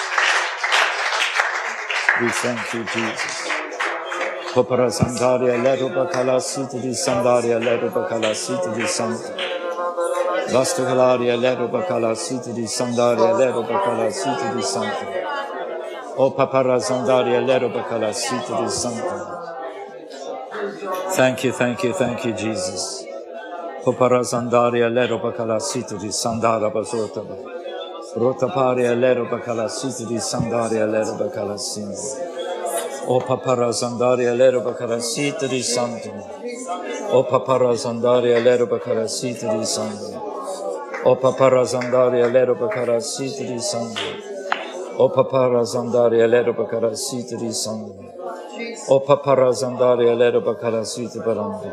We thank you, Jesus. Popara Sandaria Ledo Bacala Sita di Sandaria Ledo Bacala Sita di Santa. Vastagalaria Ledo Bacala Sita di Sandaria Ledo Bacala Sita di Santa. O Papara Sandaria Ledo Bacala Sita di Santa. Thank you, thank you, thank you, Jesus. Popara Sandaria Ledo Bacala Sita di Sandara Basota. Rotaparia Ledo Bacala Sita di Sandaria Ledo Bacala Sita. O Papara Sandaria Ledo Bacala Sita di Santa. O Papara Sandaria Ledo Bacala Sita di Santa. O Papara Sandaria Ledo Bacala Sita di Santa. O Papara Sandaria Ledo Bacala Sita di Santa. O Papara Sandaria Ledo Bacala Sita Baranda.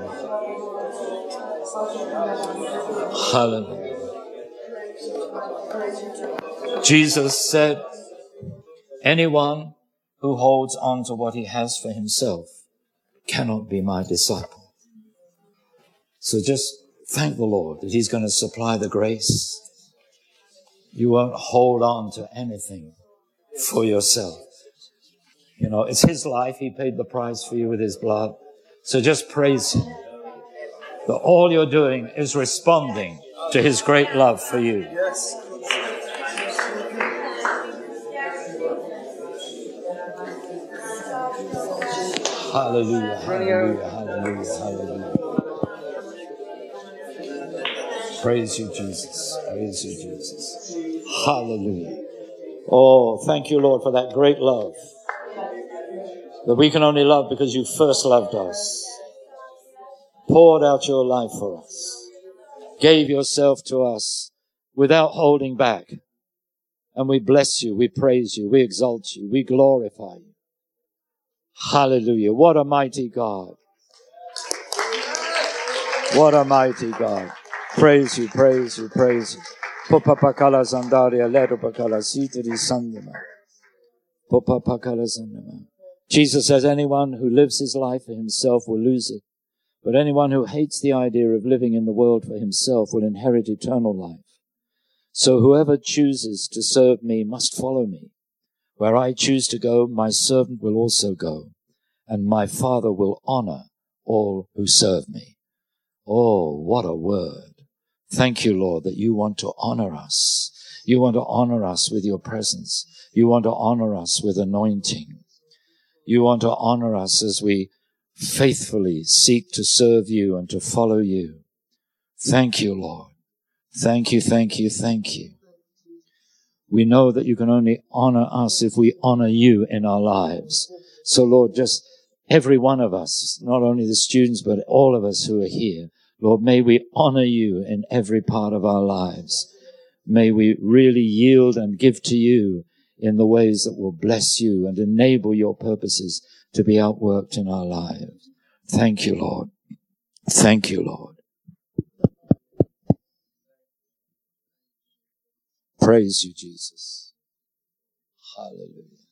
Hallelujah. Jesus said, anyone who holds on to what he has for himself cannot be my disciple. So just thank the Lord that he's going to supply the grace. You won't hold on to anything for yourself. You know, it's his life. He paid the price for you with his blood. So just praise him. That all you're doing is responding to his great love for you. Yes. Hallelujah, hallelujah, hallelujah, hallelujah. Praise you, Jesus. Praise you, Jesus. Hallelujah. Oh, thank you, Lord, for that great love. That we can only love because you first loved us. Poured out your life for us. Gave yourself to us without holding back. And we bless you, we praise you, we exalt you, we glorify you. Hallelujah. What a mighty God. What a mighty God. Praise you, praise you, praise you. Popapakala Zandaria Ledopakala Sita di Sandama. Popapakala Sandama. Jesus says anyone who lives his life for himself will lose it. But anyone who hates the idea of living in the world for himself will inherit eternal life. So whoever chooses to serve me must follow me. Where I choose to go, my servant will also go, and my Father will honor all who serve me. Oh, what a word. Thank you, Lord, that you want to honor us. You want to honor us with your presence. You want to honor us with anointing. You want to honor us as we faithfully seek to serve you and to follow you. Thank you, Lord. Thank you, thank you, thank you. We know that you can only honor us if we honor you in our lives. So, Lord, just every one of us, not only the students, but all of us who are here, Lord, may we honor you in every part of our lives. May we really yield and give to you in the ways that will bless you and enable your purposes to be outworked in our lives. Thank you, Lord. Thank you, Lord. Praise you, Jesus. Hallelujah.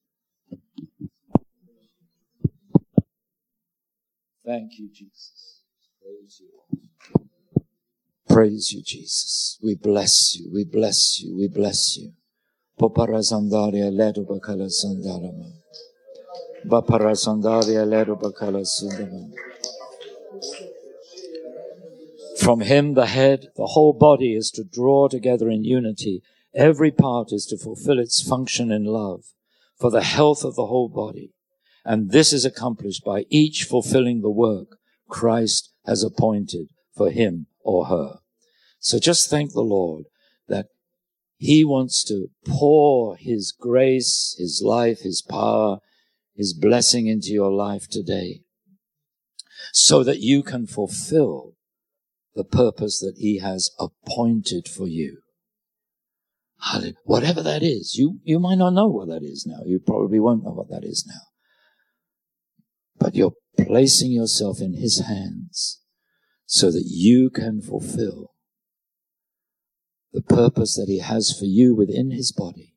Thank you, Jesus. Praise you, Lord. Praise you, Jesus. We bless you. We bless you. We bless you. Poparazandaria ledo bakala sandarama. Vaparazandaria ledo bakala sandarama. From him, the head, the whole body is to draw together in unity. Every part is to fulfill its function in love for the health of the whole body. And this is accomplished by each fulfilling the work Christ has appointed for him or her. So just thank the Lord that he wants to pour his grace, his life, his power, his blessing into your life today so that you can fulfill the purpose that he has appointed for you. Whatever that is, you might not know what that is now. You probably won't know what that is now. But you're placing yourself in his hands so that you can fulfill the purpose that he has for you within his body.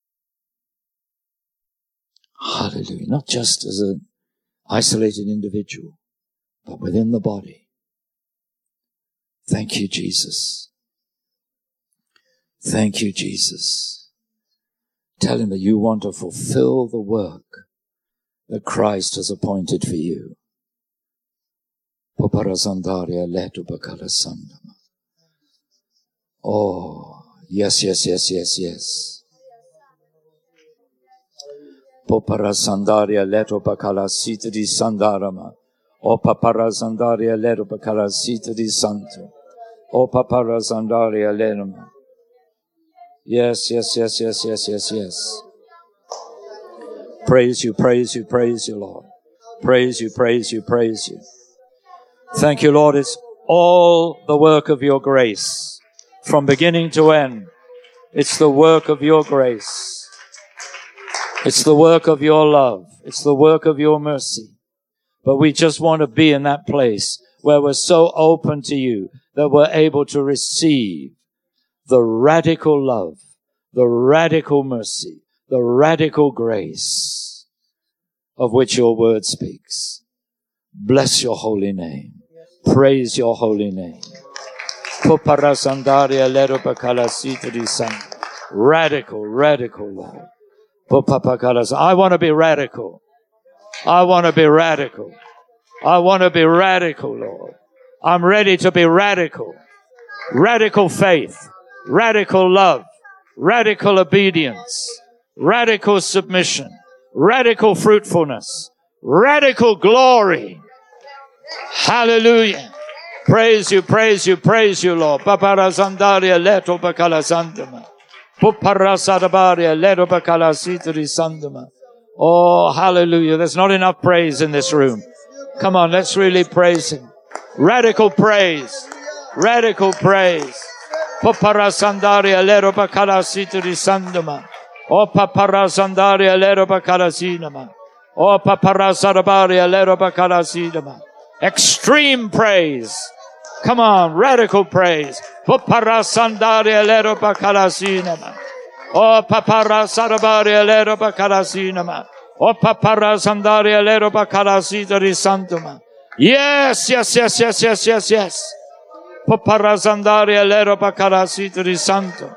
Hallelujah. Not just as an isolated individual, but within the body. Thank you, Jesus. Thank you, Jesus. Tell him that you want to fulfill the work that Christ has appointed for you. Oh, yes, yes, yes, yes, yes. Popara sandaria leto bakala sita di sandarama. O papara sandaria leto bakala sita di santo. O papara sandaria lenoma. Yes, yes, yes, yes, yes, yes, yes. Praise you, praise you, praise you, Lord. Praise you, praise you, praise you. Thank you, Lord. It's all the work of your grace. From beginning to end, it's the work of your grace. It's the work of your love. It's the work of your mercy. But we just want to be in that place where we're so open to you that we're able to receive the radical love, the radical mercy, the radical grace of which your word speaks. Bless your holy name. Praise your holy name. Radical, radical Lord. I want to be radical. I want to be radical. I want to be radical, Lord. I'm ready to be radical. Radical faith, radical love, radical obedience, radical submission, radical fruitfulness, radical glory. Hallelujah. Praise you, praise you, praise you, Lord. Paparazandaria leto bakala sandama. Puparasadabaria leto bakala sitri sandama. Oh, hallelujah. There's not enough praise in this room. Come on, let's really praise him. Radical praise. Radical praise. Paparasandaria lero bakala sitri sandama. O paparasandaria lero bakala sinama. O paparasadabaria lero bakala sinama. Extreme praise. Come on, radical praise. Paparasandaria lero bakala sinama. O paparasadabaria lero bakala sinama. O paparasandaria lero bakala sitri sandama. Yes, yes, yes, yes, yes, yes, yes. Paparazandaria lero bacalasitri santo.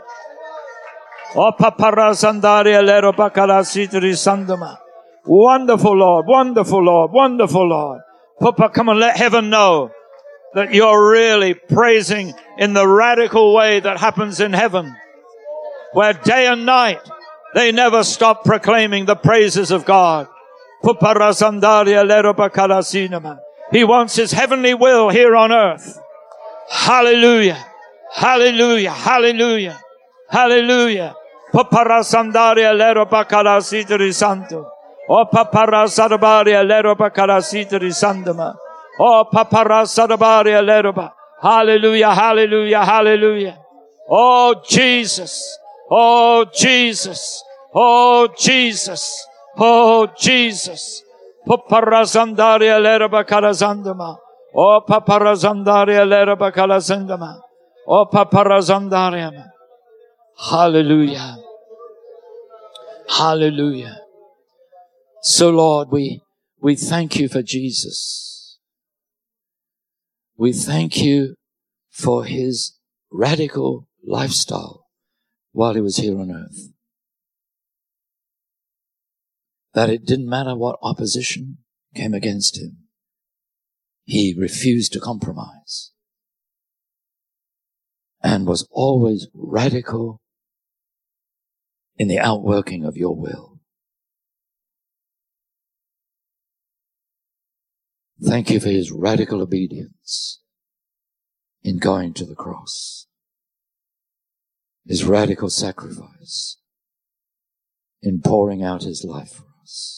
O paparazandaria lero bacalasitri sandoma. Wonderful Lord, wonderful Lord, wonderful Lord. Papa, come on, let heaven know that you're really praising in the radical way that happens in heaven, where day and night they never stop proclaiming the praises of God. Paparazandaria lero bacalasinama. He wants his heavenly will here on earth. Hallelujah. Hallelujah. Hallelujah. Hallelujah. Paparasandaria lero bacalasitri santo. O paparasadabaria lero bacalasitri sandama. O paparasadabaria lero ba. Hallelujah. Hallelujah. Hallelujah. Oh Jesus. Oh Jesus. Oh Jesus. Oh Jesus. Paparasandaria lero bacalasandama. O paparazandaria lera bakala sendama. O paparazandaria. Hallelujah. Hallelujah. So Lord, we thank you for Jesus. We thank you for his radical lifestyle while he was here on earth. That it didn't matter what opposition came against him. He refused to compromise and was always radical in the outworking of your will. Thank you for his radical obedience in going to the cross, his radical sacrifice in pouring out his life for us.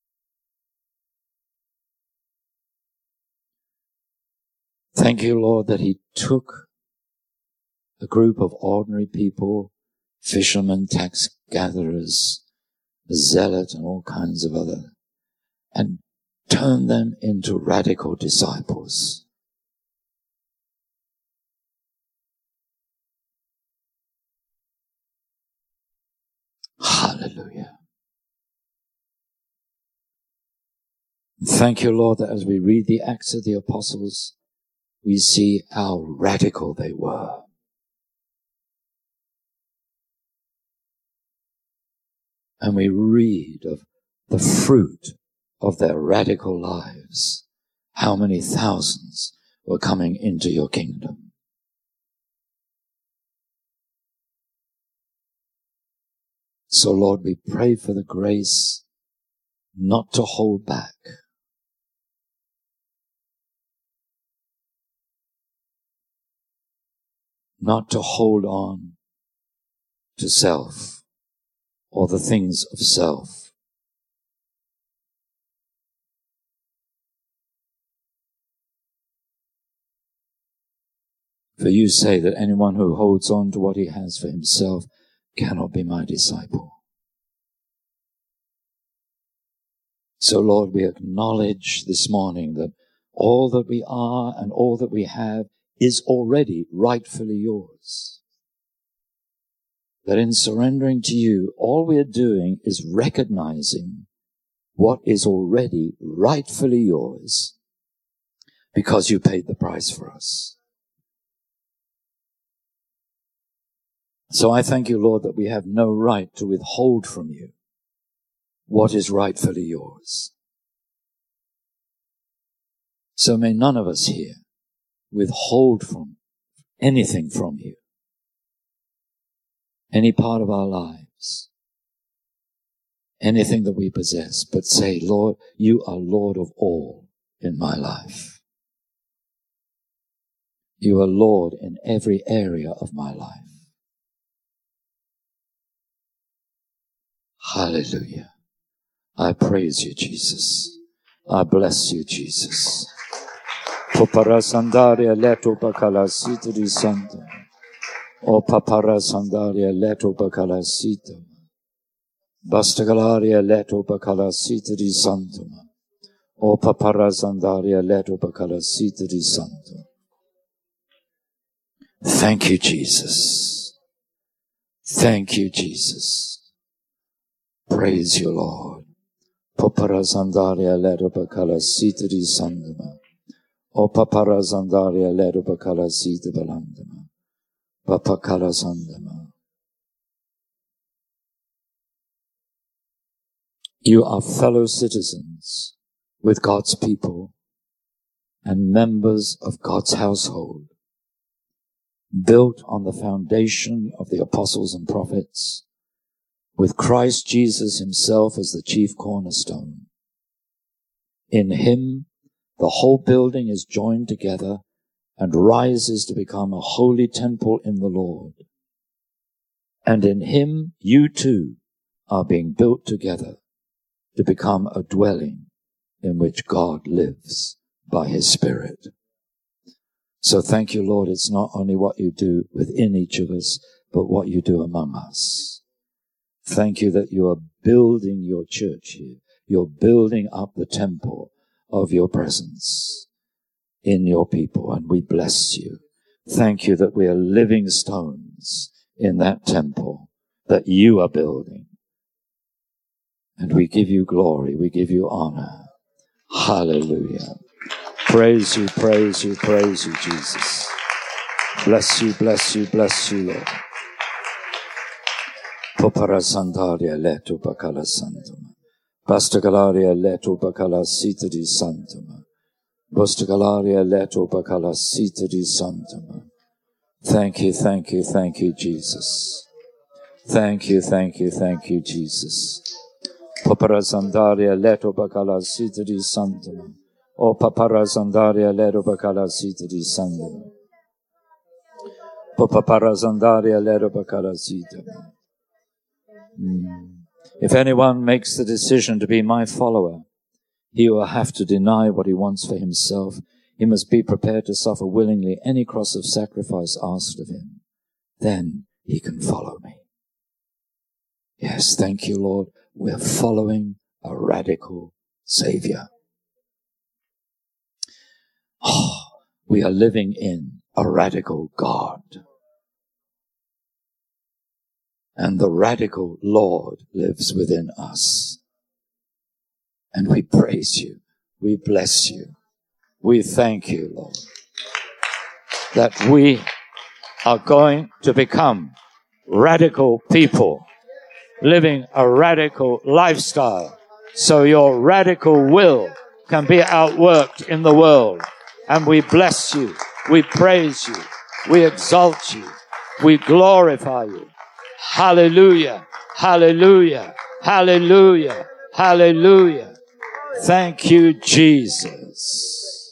Thank you, Lord, that he took a group of ordinary people, fishermen, tax gatherers, a zealot, and all kinds of other, and turned them into radical disciples. Hallelujah. Thank you, Lord, that as we read the Acts of the Apostles, we see how radical they were. and we read of the fruit of their radical lives, how many thousands were coming into your kingdom. So, Lord, we pray for the grace not to hold back. Not to hold on to self or the things of self. For you say that anyone who holds on to what he has for himself cannot be my disciple. So, Lord, we acknowledge this morning that all that we are and all that we have is already rightfully yours. That in surrendering to you, all we are doing is recognizing what is already rightfully yours because you paid the price for us. So I thank you, Lord, that we have no right to withhold from you what is rightfully yours. So may none of us here withhold from anything from you, any part of our lives, anything that we possess, but say, Lord, you are Lord of all in my life. You are Lord in every area of my life. Hallelujah. I praise you, Jesus. I bless you, Jesus. Popara sandaria leto bakala sita di santa. O papara sandaria leto bakala sita. Bastagalaria leto bakala sita di santa. O papara sandaria leto bakala sita di santa. Thank you, Jesus. Thank you, Jesus. Praise you, Lord. Popara sandaria leto bakala sita di santa. O papara zandaria ledo bakala sita balandama. Papakala sandama. You are fellow citizens with God's people and members of God's household, built on the foundation of the apostles and prophets, with Christ Jesus himself as the chief cornerstone. In him, the whole building is joined together and rises to become a holy temple in the Lord. And in him, you too are being built together to become a dwelling in which God lives by his Spirit. So thank you, Lord. It's not only what you do within each of us, but what you do among us. Thank you that you are building your church here. You're building up the temple of your presence in your people, and we bless you. Thank you that we are living stones in that temple that you are building. And we give you glory, we give you honor. Hallelujah. Praise you, praise you, praise you, Jesus. Bless you, bless you, bless you, Lord. Popara sandaria leto bakala santama. Bastagalaria leto bakala sita di santama. Bastagalaria leto bakala sita di santama. Thank you, thank you, thank you, Jesus. Thank you, thank you, thank you, Jesus. Popara sandaria leto bakala sita di santama. O papara sandaria leto bakala sita di santama. Popara sandaria leto bakala sita. If anyone makes the decision to be my follower, he will have to deny what he wants for himself. He must be prepared to suffer willingly any cross of sacrifice asked of him. Then he can follow me. Yes, thank you, Lord. We're following a radical Savior. Oh, we are living in a radical God. And the radical Lord lives within us. And we praise you. We bless you. We thank you, Lord, that we are going to become radical people living a radical lifestyle, so your radical will can be outworked in the world. And we bless you, we praise you, we exalt you, we glorify you. Hallelujah, hallelujah, hallelujah, hallelujah. Thank you, Jesus.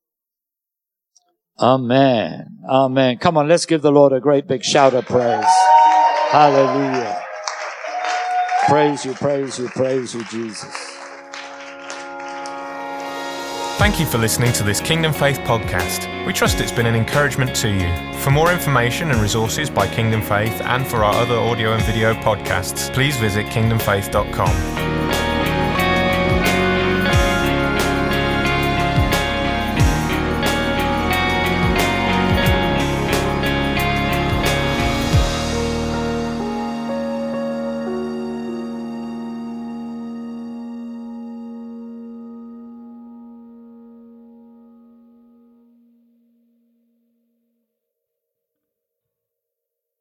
Amen, amen. Come on, let's give the Lord a great big shout of praise. Hallelujah. Praise you, praise you, praise you, Jesus. Thank you for listening to this Kingdom Faith podcast. We trust it's been an encouragement to you. For more information and resources by Kingdom Faith and for our other audio and video podcasts, please visit kingdomfaith.com.